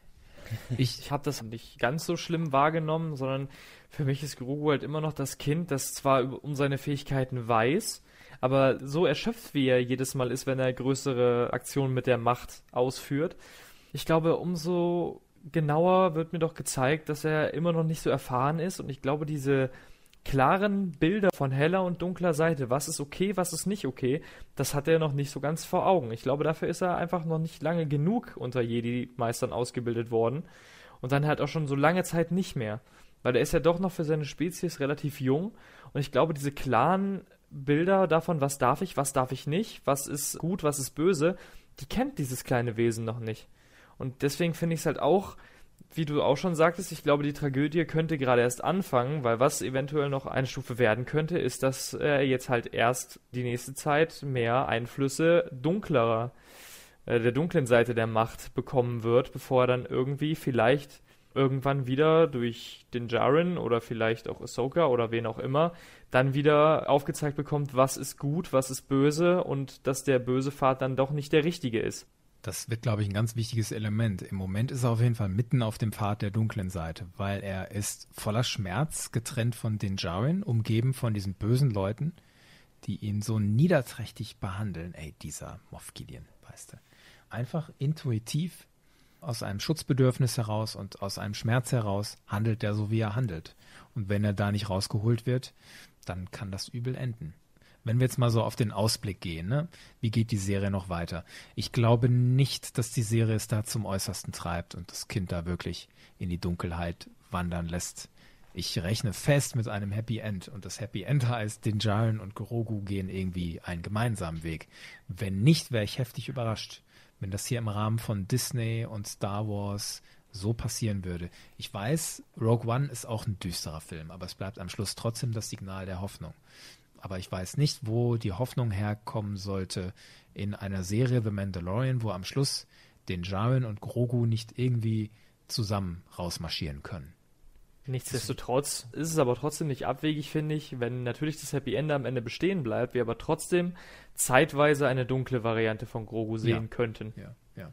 Ich, ich habe das nicht ganz so schlimm wahrgenommen, sondern für mich ist Grogu halt immer noch das Kind, das zwar um seine Fähigkeiten weiß, aber so erschöpft, wie er jedes Mal ist, wenn er größere Aktionen mit der Macht ausführt. Ich glaube, umso genauer wird mir doch gezeigt, dass er immer noch nicht so erfahren ist, und ich glaube, diese klaren Bilder von heller und dunkler Seite, was ist okay, was ist nicht okay, das hat er noch nicht so ganz vor Augen. Ich glaube, dafür ist er einfach noch nicht lange genug unter Jedi-Meistern ausgebildet worden und dann halt auch schon so lange Zeit nicht mehr, weil er ist ja doch noch für seine Spezies relativ jung, und ich glaube, diese klaren Bilder davon, was darf ich, was darf ich nicht, was ist gut, was ist böse, die kennt dieses kleine Wesen noch nicht. Und deswegen finde ich es halt auch, wie du auch schon sagtest, ich glaube, die Tragödie könnte gerade erst anfangen, weil was eventuell noch eine Stufe werden könnte, ist, dass er jetzt halt erst die nächste Zeit mehr Einflüsse dunklerer, äh, der dunklen Seite der Macht bekommen wird, bevor er dann irgendwie vielleicht irgendwann wieder durch den Jaren oder vielleicht auch Ahsoka oder wen auch immer dann wieder aufgezeigt bekommt, was ist gut, was ist böse, und dass der böse Pfad dann doch nicht der richtige ist. Das wird, glaube ich, ein ganz wichtiges Element. Im Moment ist er auf jeden Fall mitten auf dem Pfad der dunklen Seite, weil er ist voller Schmerz, getrennt von den Jaren, umgeben von diesen bösen Leuten, die ihn so niederträchtig behandeln. Ey, dieser Moff Gideon, weißt du. Einfach intuitiv aus einem Schutzbedürfnis heraus und aus einem Schmerz heraus handelt er so, wie er handelt. Und wenn er da nicht rausgeholt wird, dann kann das übel enden. Wenn wir jetzt mal so auf den Ausblick gehen, ne? Wie geht die Serie noch weiter? Ich glaube nicht, dass die Serie es da zum Äußersten treibt und das Kind da wirklich in die Dunkelheit wandern lässt. Ich rechne fest mit einem Happy End, und das Happy End heißt, Din Djarin und Grogu gehen irgendwie einen gemeinsamen Weg. Wenn nicht, wäre ich heftig überrascht, wenn das hier im Rahmen von Disney und Star Wars so passieren würde. Ich weiß, Rogue One ist auch ein düsterer Film, aber es bleibt am Schluss trotzdem das Signal der Hoffnung. Aber ich weiß nicht, wo die Hoffnung herkommen sollte in einer Serie The Mandalorian, wo am Schluss Din Djarin und Grogu nicht irgendwie zusammen rausmarschieren können. Nichtsdestotrotz ist es aber trotzdem nicht abwegig, finde ich, wenn natürlich das Happy End am Ende bestehen bleibt, wir aber trotzdem zeitweise eine dunkle Variante von Grogu sehen ja. könnten. Ja, ja.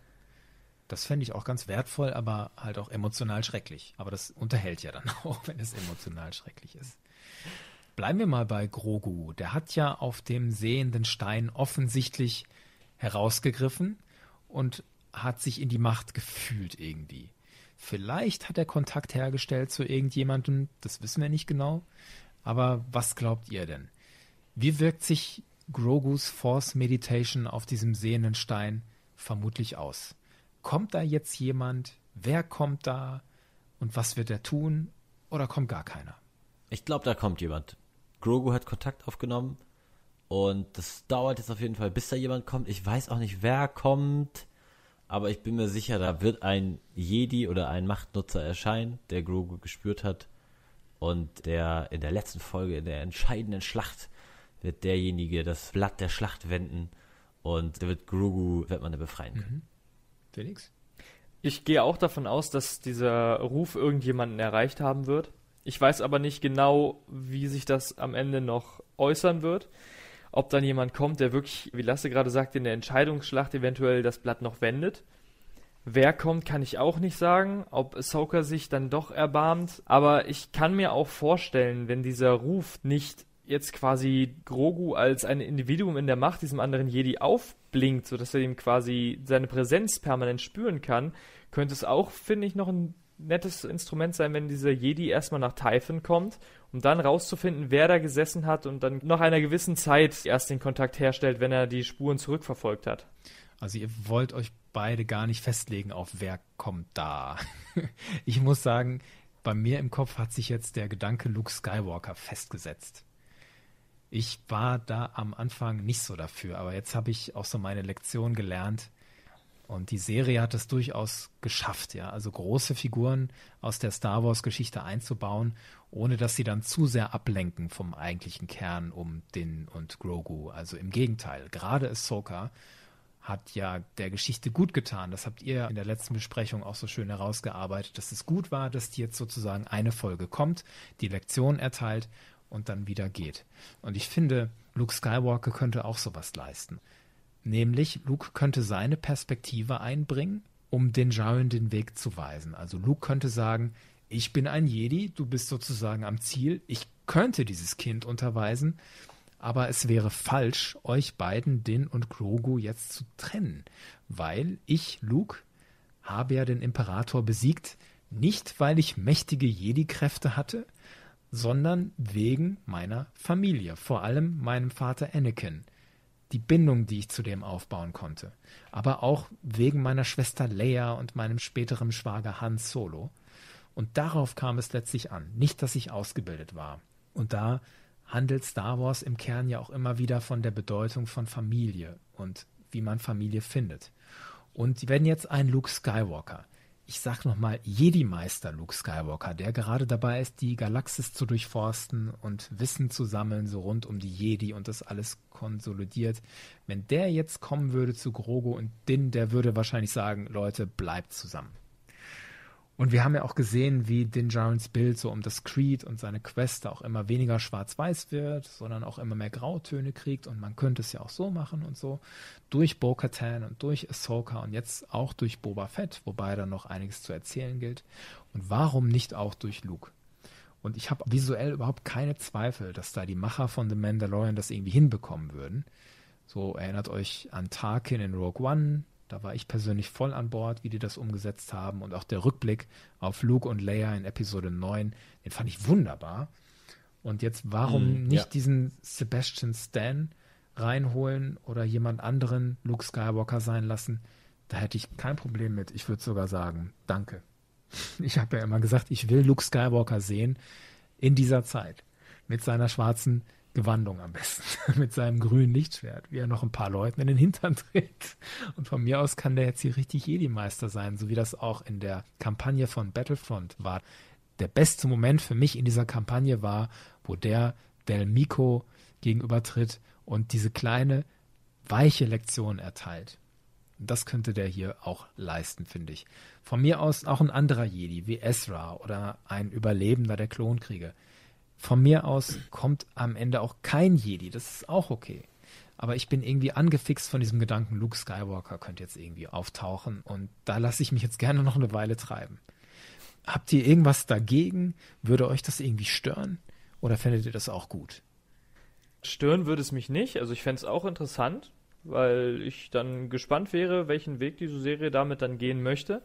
Das fände ich auch ganz wertvoll, aber halt auch emotional schrecklich. Aber das unterhält ja dann auch, wenn es emotional schrecklich ist. Bleiben wir mal bei Grogu. Der hat ja auf dem sehenden Stein offensichtlich herausgegriffen und hat sich in die Macht gefühlt irgendwie. Vielleicht hat er Kontakt hergestellt zu irgendjemandem, das wissen wir nicht genau. Aber was glaubt ihr denn? Wie wirkt sich Grogus Force Meditation auf diesem sehenden Stein vermutlich aus? Kommt da jetzt jemand? Wer kommt da? Und was wird er tun? Oder kommt gar keiner? Ich glaube, da kommt jemand. Grogu hat Kontakt aufgenommen und das dauert jetzt auf jeden Fall, bis da jemand kommt. Ich weiß auch nicht, wer kommt, aber ich bin mir sicher, da wird ein Jedi oder ein Machtnutzer erscheinen, der Grogu gespürt hat Und der in der letzten Folge, in der entscheidenden Schlacht, wird derjenige das Blatt der Schlacht wenden und da wird Grogu, wird man da befreien können. Mhm. Felix? Ich gehe auch davon aus, dass dieser Ruf irgendjemanden erreicht haben wird. Ich weiß aber nicht genau, wie sich das am Ende noch äußern wird. Ob dann jemand kommt, der wirklich, wie Lasse gerade sagte, in der Entscheidungsschlacht eventuell das Blatt noch wendet. Wer kommt, kann ich auch nicht sagen, ob Ahsoka sich dann doch erbarmt. Aber ich kann mir auch vorstellen, wenn dieser Ruf nicht jetzt quasi Grogu als ein Individuum in der Macht diesem anderen Jedi aufblinkt, sodass er ihm quasi seine Präsenz permanent spüren kann, könnte es auch, finde ich, noch ein nettes Instrument sein, wenn dieser Jedi erstmal nach Typhon kommt, um dann rauszufinden, wer da gesessen hat und dann nach einer gewissen Zeit erst den Kontakt herstellt, wenn er die Spuren zurückverfolgt hat. Also ihr wollt euch beide gar nicht festlegen auf wer kommt da. Ich muss sagen, bei mir im Kopf hat sich jetzt der Gedanke Luke Skywalker festgesetzt. Ich war da am Anfang nicht so dafür, aber jetzt habe ich auch so meine Lektion gelernt und die Serie hat es durchaus geschafft, ja, also große Figuren aus der Star Wars Geschichte einzubauen, ohne dass sie dann zu sehr ablenken vom eigentlichen Kern um Din und Grogu. Also im Gegenteil, gerade Ahsoka hat ja der Geschichte gut getan. Das habt ihr in der letzten Besprechung auch so schön herausgearbeitet, dass es gut war, dass die jetzt sozusagen eine Folge kommt, die Lektion erteilt und dann wieder geht. Und ich finde, Luke Skywalker könnte auch sowas leisten. Nämlich, Luke könnte seine Perspektive einbringen, um den Djarin den Weg zu weisen. Also Luke könnte sagen, ich bin ein Jedi, du bist sozusagen am Ziel, ich könnte dieses Kind unterweisen, aber es wäre falsch, euch beiden, Din und Grogu, jetzt zu trennen, weil ich, Luke, habe ja den Imperator besiegt, nicht weil ich mächtige Jedi-Kräfte hatte, sondern wegen meiner Familie, vor allem meinem Vater Anakin, die Bindung, die ich zu dem aufbauen konnte, aber auch wegen meiner Schwester Leia und meinem späteren Schwager Han Solo. Und darauf kam es letztlich an, nicht, dass ich ausgebildet war. Und da handelt Star Wars im Kern ja auch immer wieder von der Bedeutung von Familie und wie man Familie findet. Und wenn jetzt ein Luke Skywalker, ich sag nochmal Jedi-Meister Luke Skywalker, der gerade dabei ist, die Galaxis zu durchforsten und Wissen zu sammeln, so rund um die Jedi und das alles konsolidiert, wenn der jetzt kommen würde zu Grogu und Din, der würde wahrscheinlich sagen, Leute, bleibt zusammen. Und wir haben ja auch gesehen, wie Din Djarins Bild so um das Creed und seine Quest auch immer weniger schwarz-weiß wird, sondern auch immer mehr Grautöne kriegt. Und man könnte es ja auch so machen und so. Durch Bo-Katan und durch Ahsoka und jetzt auch durch Boba Fett, wobei da noch einiges zu erzählen gilt. Und warum nicht auch durch Luke? Und ich habe visuell überhaupt keine Zweifel, dass da die Macher von The Mandalorian das irgendwie hinbekommen würden. So erinnert euch an Tarkin in Rogue One. Da war ich persönlich voll an Bord, wie die das umgesetzt haben. Und auch der Rückblick auf Luke und Leia in Episode neun, den fand ich wunderbar. Und jetzt warum mm, nicht ja. diesen Sebastian Stan reinholen oder jemand anderen Luke Skywalker sein lassen? Da hätte ich kein Problem mit. Ich würde sogar sagen, danke. Ich habe ja immer gesagt, ich will Luke Skywalker sehen in dieser Zeit. Mit seiner schwarzen Gewandung am besten, mit seinem grünen Lichtschwert, wie er noch ein paar Leuten in den Hintern tritt. Und von mir aus kann der jetzt hier richtig Jedi-Meister sein, so wie das auch in der Kampagne von Battlefront war. Der beste Moment für mich in dieser Kampagne war, wo der Del Meeko gegenübertritt und diese kleine, weiche Lektion erteilt. Und das könnte der hier auch leisten, finde ich. Von mir aus auch ein anderer Jedi, wie Ezra oder ein Überlebender der Klonkriege. Von mir aus kommt am Ende auch kein Jedi, das ist auch okay. Aber ich bin irgendwie angefixt von diesem Gedanken, Luke Skywalker könnte jetzt irgendwie auftauchen und da lasse ich mich jetzt gerne noch eine Weile treiben. Habt ihr irgendwas dagegen? Würde euch das irgendwie stören? Oder fändet ihr das auch gut? Stören würde es mich nicht, also ich fände es auch interessant, weil ich dann gespannt wäre, welchen Weg diese Serie damit dann gehen möchte.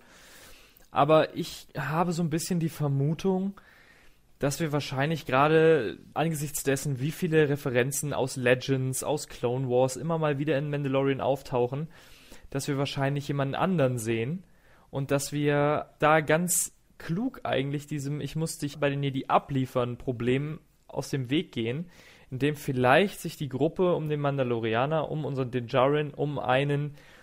Aber ich habe so ein bisschen die Vermutung, dass wir wahrscheinlich gerade angesichts dessen, wie viele Referenzen aus Legends, aus Clone Wars immer mal wieder in Mandalorian auftauchen, dass wir wahrscheinlich jemanden anderen sehen und dass wir da ganz klug eigentlich diesem Ich muss dich bei den Jedi abliefern Problem aus dem Weg gehen, indem vielleicht sich die Gruppe um den Mandalorianer, um unseren Din Djarin, um einen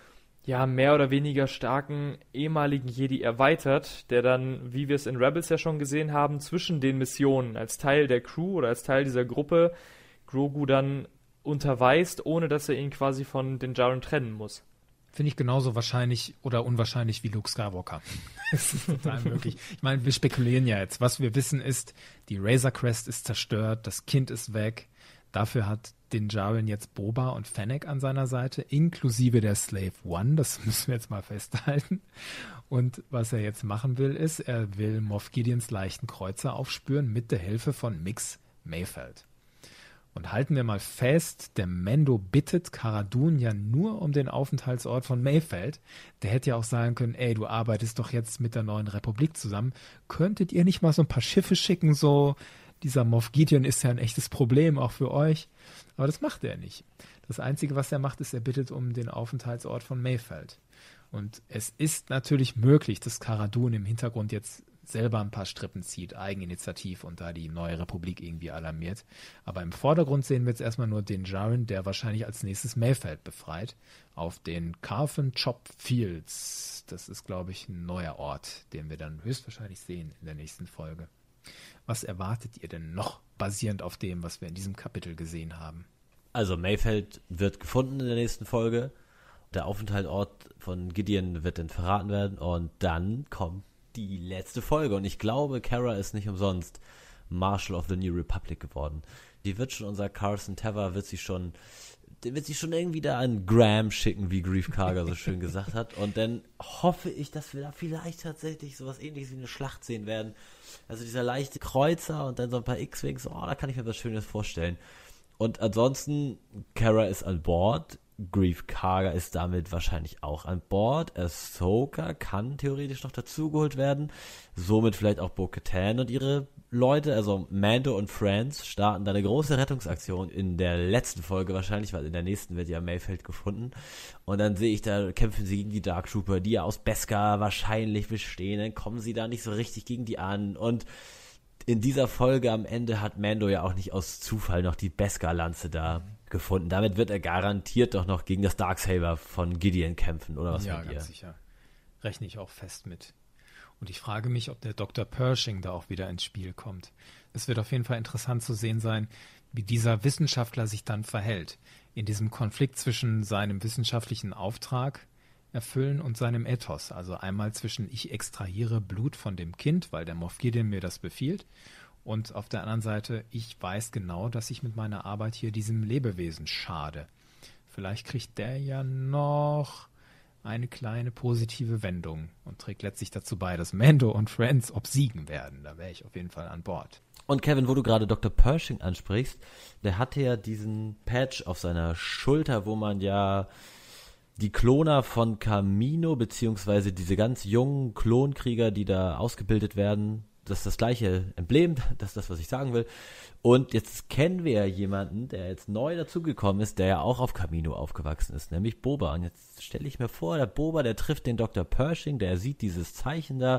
ja, mehr oder weniger starken ehemaligen Jedi erweitert, der dann, wie wir es in Rebels ja schon gesehen haben, zwischen den Missionen als Teil der Crew oder als Teil dieser Gruppe Grogu dann unterweist, ohne dass er ihn quasi von den Jaren trennen muss. Finde ich genauso wahrscheinlich oder unwahrscheinlich wie Luke Skywalker. Das ist total möglich. Ich meine, wir spekulieren ja jetzt. Was wir wissen ist, die Razor Crest ist zerstört, das Kind ist weg. Dafür hat den Jaren jetzt Boba und Fennec an seiner Seite, inklusive der Slave One. Das müssen wir jetzt mal festhalten. Und was er jetzt machen will, ist, er will Moff Gideons leichten Kreuzer aufspüren mit der Hilfe von Mix Mayfeld. Und halten wir mal fest, der Mando bittet Cara Dune ja nur um den Aufenthaltsort von Mayfeld. Der hätte ja auch sagen können, ey, du arbeitest doch jetzt mit der neuen Republik zusammen. Könntet ihr nicht mal so ein paar Schiffe schicken, so... Dieser Moff Gideon ist ja ein echtes Problem, auch für euch. Aber das macht er nicht. Das Einzige, was er macht, ist, er bittet um den Aufenthaltsort von Mayfeld. Und es ist natürlich möglich, dass Cara Dune im Hintergrund jetzt selber ein paar Strippen zieht, eigeninitiativ und da die neue Republik irgendwie alarmiert. Aber im Vordergrund sehen wir jetzt erstmal nur den Jaren, der wahrscheinlich als nächstes Mayfeld befreit, auf den Carfen Chop Fields. Das ist, glaube ich, ein neuer Ort, den wir dann höchstwahrscheinlich sehen in der nächsten Folge. Was erwartet ihr denn noch, basierend auf dem, was wir in diesem Kapitel gesehen haben? Also Mayfeld wird gefunden in der nächsten Folge. Der Aufenthaltsort von Gideon wird dann verraten werden und dann kommt die letzte Folge. Und ich glaube, Cara ist nicht umsonst Marshal of the New Republic geworden. Die wird schon, unser Carson Teva wird sie schon, der wird sie schon irgendwie da an Graham schicken, wie Greef Karga so schön gesagt hat. Und dann hoffe ich, dass wir da vielleicht tatsächlich sowas Ähnliches wie eine Schlacht sehen werden. Also dieser leichte Kreuzer und dann so ein paar X-Wings, oh, da kann ich mir was Schönes vorstellen. Und ansonsten, Cara ist an Bord, Greef Karga ist damit wahrscheinlich auch an Bord, Ahsoka kann theoretisch noch dazugeholt werden, somit vielleicht auch Bo-Katan und ihre Leute, also Mando und Friends starten da eine große Rettungsaktion in der letzten Folge wahrscheinlich, weil in der nächsten wird ja Mayfeld gefunden und dann sehe ich, da kämpfen sie gegen die Dark Trooper, die ja aus Beskar wahrscheinlich bestehen, dann kommen sie da nicht so richtig gegen die an und in dieser Folge am Ende hat Mando ja auch nicht aus Zufall noch die Beskar-Lanze da gefunden. Damit wird er garantiert doch noch gegen das Darksaber von Gideon kämpfen, oder was ja, meint ihr? Ja, ganz sicher. Rechne ich auch fest mit. Und ich frage mich, ob der Doktor Pershing da auch wieder ins Spiel kommt. Es wird auf jeden Fall interessant zu sehen sein, wie dieser Wissenschaftler sich dann verhält. In diesem Konflikt zwischen seinem wissenschaftlichen Auftrag erfüllen und seinem Ethos. Also einmal zwischen ich extrahiere Blut von dem Kind, weil der Moff Gideon mir das befiehlt. Und auf der anderen Seite, ich weiß genau, dass ich mit meiner Arbeit hier diesem Lebewesen schade. Vielleicht kriegt der ja noch eine kleine positive Wendung und trägt letztlich dazu bei, dass Mando und Friends obsiegen werden. Da wäre ich auf jeden Fall an Bord. Und Kevin, wo du gerade Doktor Pershing ansprichst, der hatte ja diesen Patch auf seiner Schulter, wo man ja die Kloner von Kamino, beziehungsweise diese ganz jungen Klonkrieger, die da ausgebildet werden, das ist das gleiche Emblem, das ist das, was ich sagen will. Und jetzt kennen wir ja jemanden, der jetzt neu dazugekommen ist, der ja auch auf Kamino aufgewachsen ist, nämlich Boba. Und jetzt stelle ich mir vor, der Boba, der trifft den Doktor Pershing, der sieht dieses Zeichen da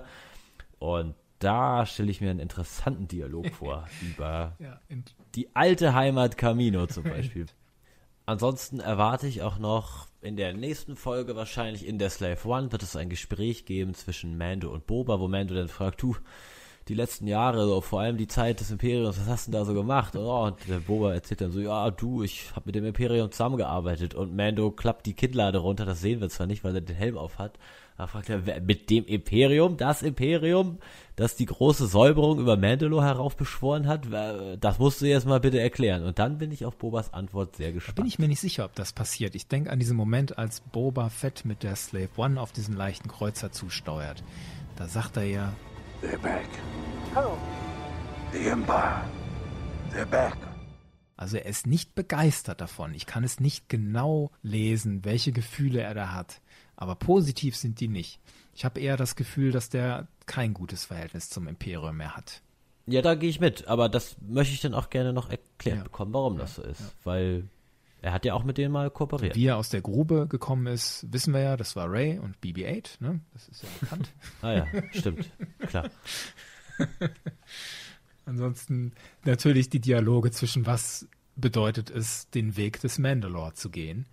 und da stelle ich mir einen interessanten Dialog vor über ja, die alte Heimat Kamino zum Beispiel. Ansonsten erwarte ich auch noch in der nächsten Folge, wahrscheinlich in der Slave One, wird es ein Gespräch geben zwischen Mando und Boba, wo Mando dann fragt, du, die letzten Jahre, so, vor allem die Zeit des Imperiums, was hast du denn da so gemacht? Oh, und der Boba erzählt dann so, ja, du, ich habe mit dem Imperium zusammengearbeitet und Mando klappt die Kinnlade runter, das sehen wir zwar nicht, weil er den Helm auf hat. Da fragt er, wer, mit dem Imperium, das Imperium, das die große Säuberung über Mandalore heraufbeschworen hat, das musst du jetzt mal bitte erklären. Und dann bin ich auf Bobas Antwort sehr gespannt. Da bin ich mir nicht sicher, ob das passiert. Ich denke an diesen Moment, als Boba Fett mit der Slave One auf diesen leichten Kreuzer zusteuert. Da sagt er ja, They're back. Who? The Empire. They're back. Also er ist nicht begeistert davon. Ich kann es nicht genau lesen, welche Gefühle er da hat. Aber positiv sind die nicht. Ich habe eher das Gefühl, dass der kein gutes Verhältnis zum Imperium mehr hat. Ja, da gehe ich mit. Aber das möchte ich dann auch gerne noch erklärt ja. bekommen, warum ja, das so ist. Ja. Weil er hat ja auch mit denen mal kooperiert. Wie er aus der Grube gekommen ist, wissen wir ja. Das war Rey und B B acht. Ne? Das ist ja bekannt. Ah ja, stimmt. Klar. Ansonsten natürlich die Dialoge zwischen was bedeutet es, den Weg des Mandalore zu gehen.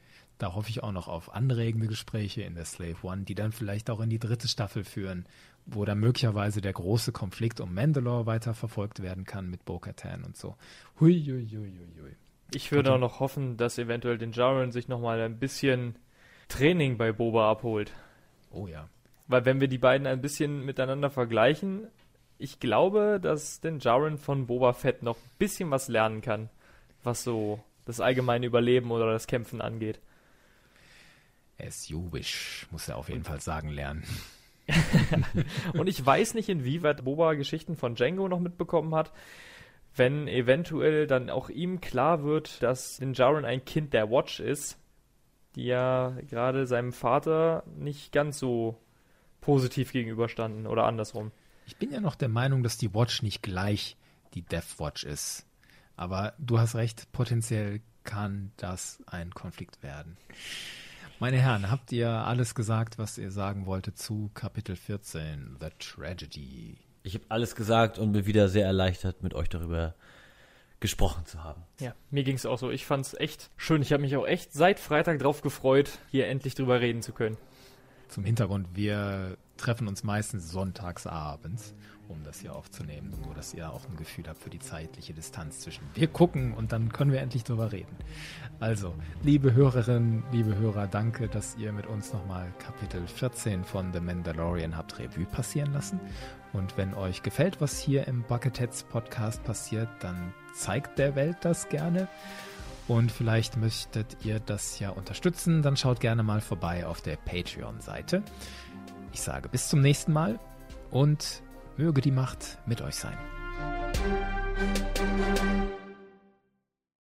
Da hoffe ich auch noch auf anregende Gespräche in der Slave One, die dann vielleicht auch in die dritte Staffel führen, wo dann möglicherweise der große Konflikt um Mandalore weiterverfolgt werden kann mit Bo-Katan und so. Hui, hui, hui, hui, hui. Ich würde auch noch hoffen, dass eventuell den Jaren sich nochmal ein bisschen Training bei Boba abholt. Oh ja. Weil wenn wir die beiden ein bisschen miteinander vergleichen, ich glaube, dass den Jaren von Boba Fett noch ein bisschen was lernen kann, was so das allgemeine Überleben oder das Kämpfen angeht. As you wish, muss er auf jeden Fall sagen lernen. Und ich weiß nicht, inwieweit Boba Geschichten von Jango noch mitbekommen hat, wenn eventuell dann auch ihm klar wird, dass Din Djarin ein Kind der Watch ist, die ja gerade seinem Vater nicht ganz so positiv gegenüberstanden oder andersrum. Ich bin ja noch der Meinung, dass die Watch nicht gleich die Death Watch ist. Aber du hast recht, potenziell kann das ein Konflikt werden. Meine Herren, habt ihr alles gesagt, was ihr sagen wolltet zu Kapitel vierzehn, The Tragedy? Ich habe alles gesagt und bin wieder sehr erleichtert, mit euch darüber gesprochen zu haben. Ja, mir ging es auch so. Ich fand es echt schön. Ich habe mich auch echt seit Freitag drauf gefreut, hier endlich drüber reden zu können. Zum Hintergrund, wir treffen uns meistens sonntags abends, um das hier aufzunehmen, nur dass ihr auch ein Gefühl habt für die zeitliche Distanz zwischen wir gucken und dann können wir endlich drüber reden. Also, liebe Hörerinnen, liebe Hörer, danke, dass ihr mit uns nochmal Kapitel vierzehn von The Mandalorian habt Revue passieren lassen. Und wenn euch gefällt, was hier im Bucketheads Podcast passiert, dann zeigt der Welt das gerne. Und vielleicht möchtet ihr das ja unterstützen, dann schaut gerne mal vorbei auf der Patreon-Seite. Ich sage bis zum nächsten Mal und möge die Macht mit euch sein.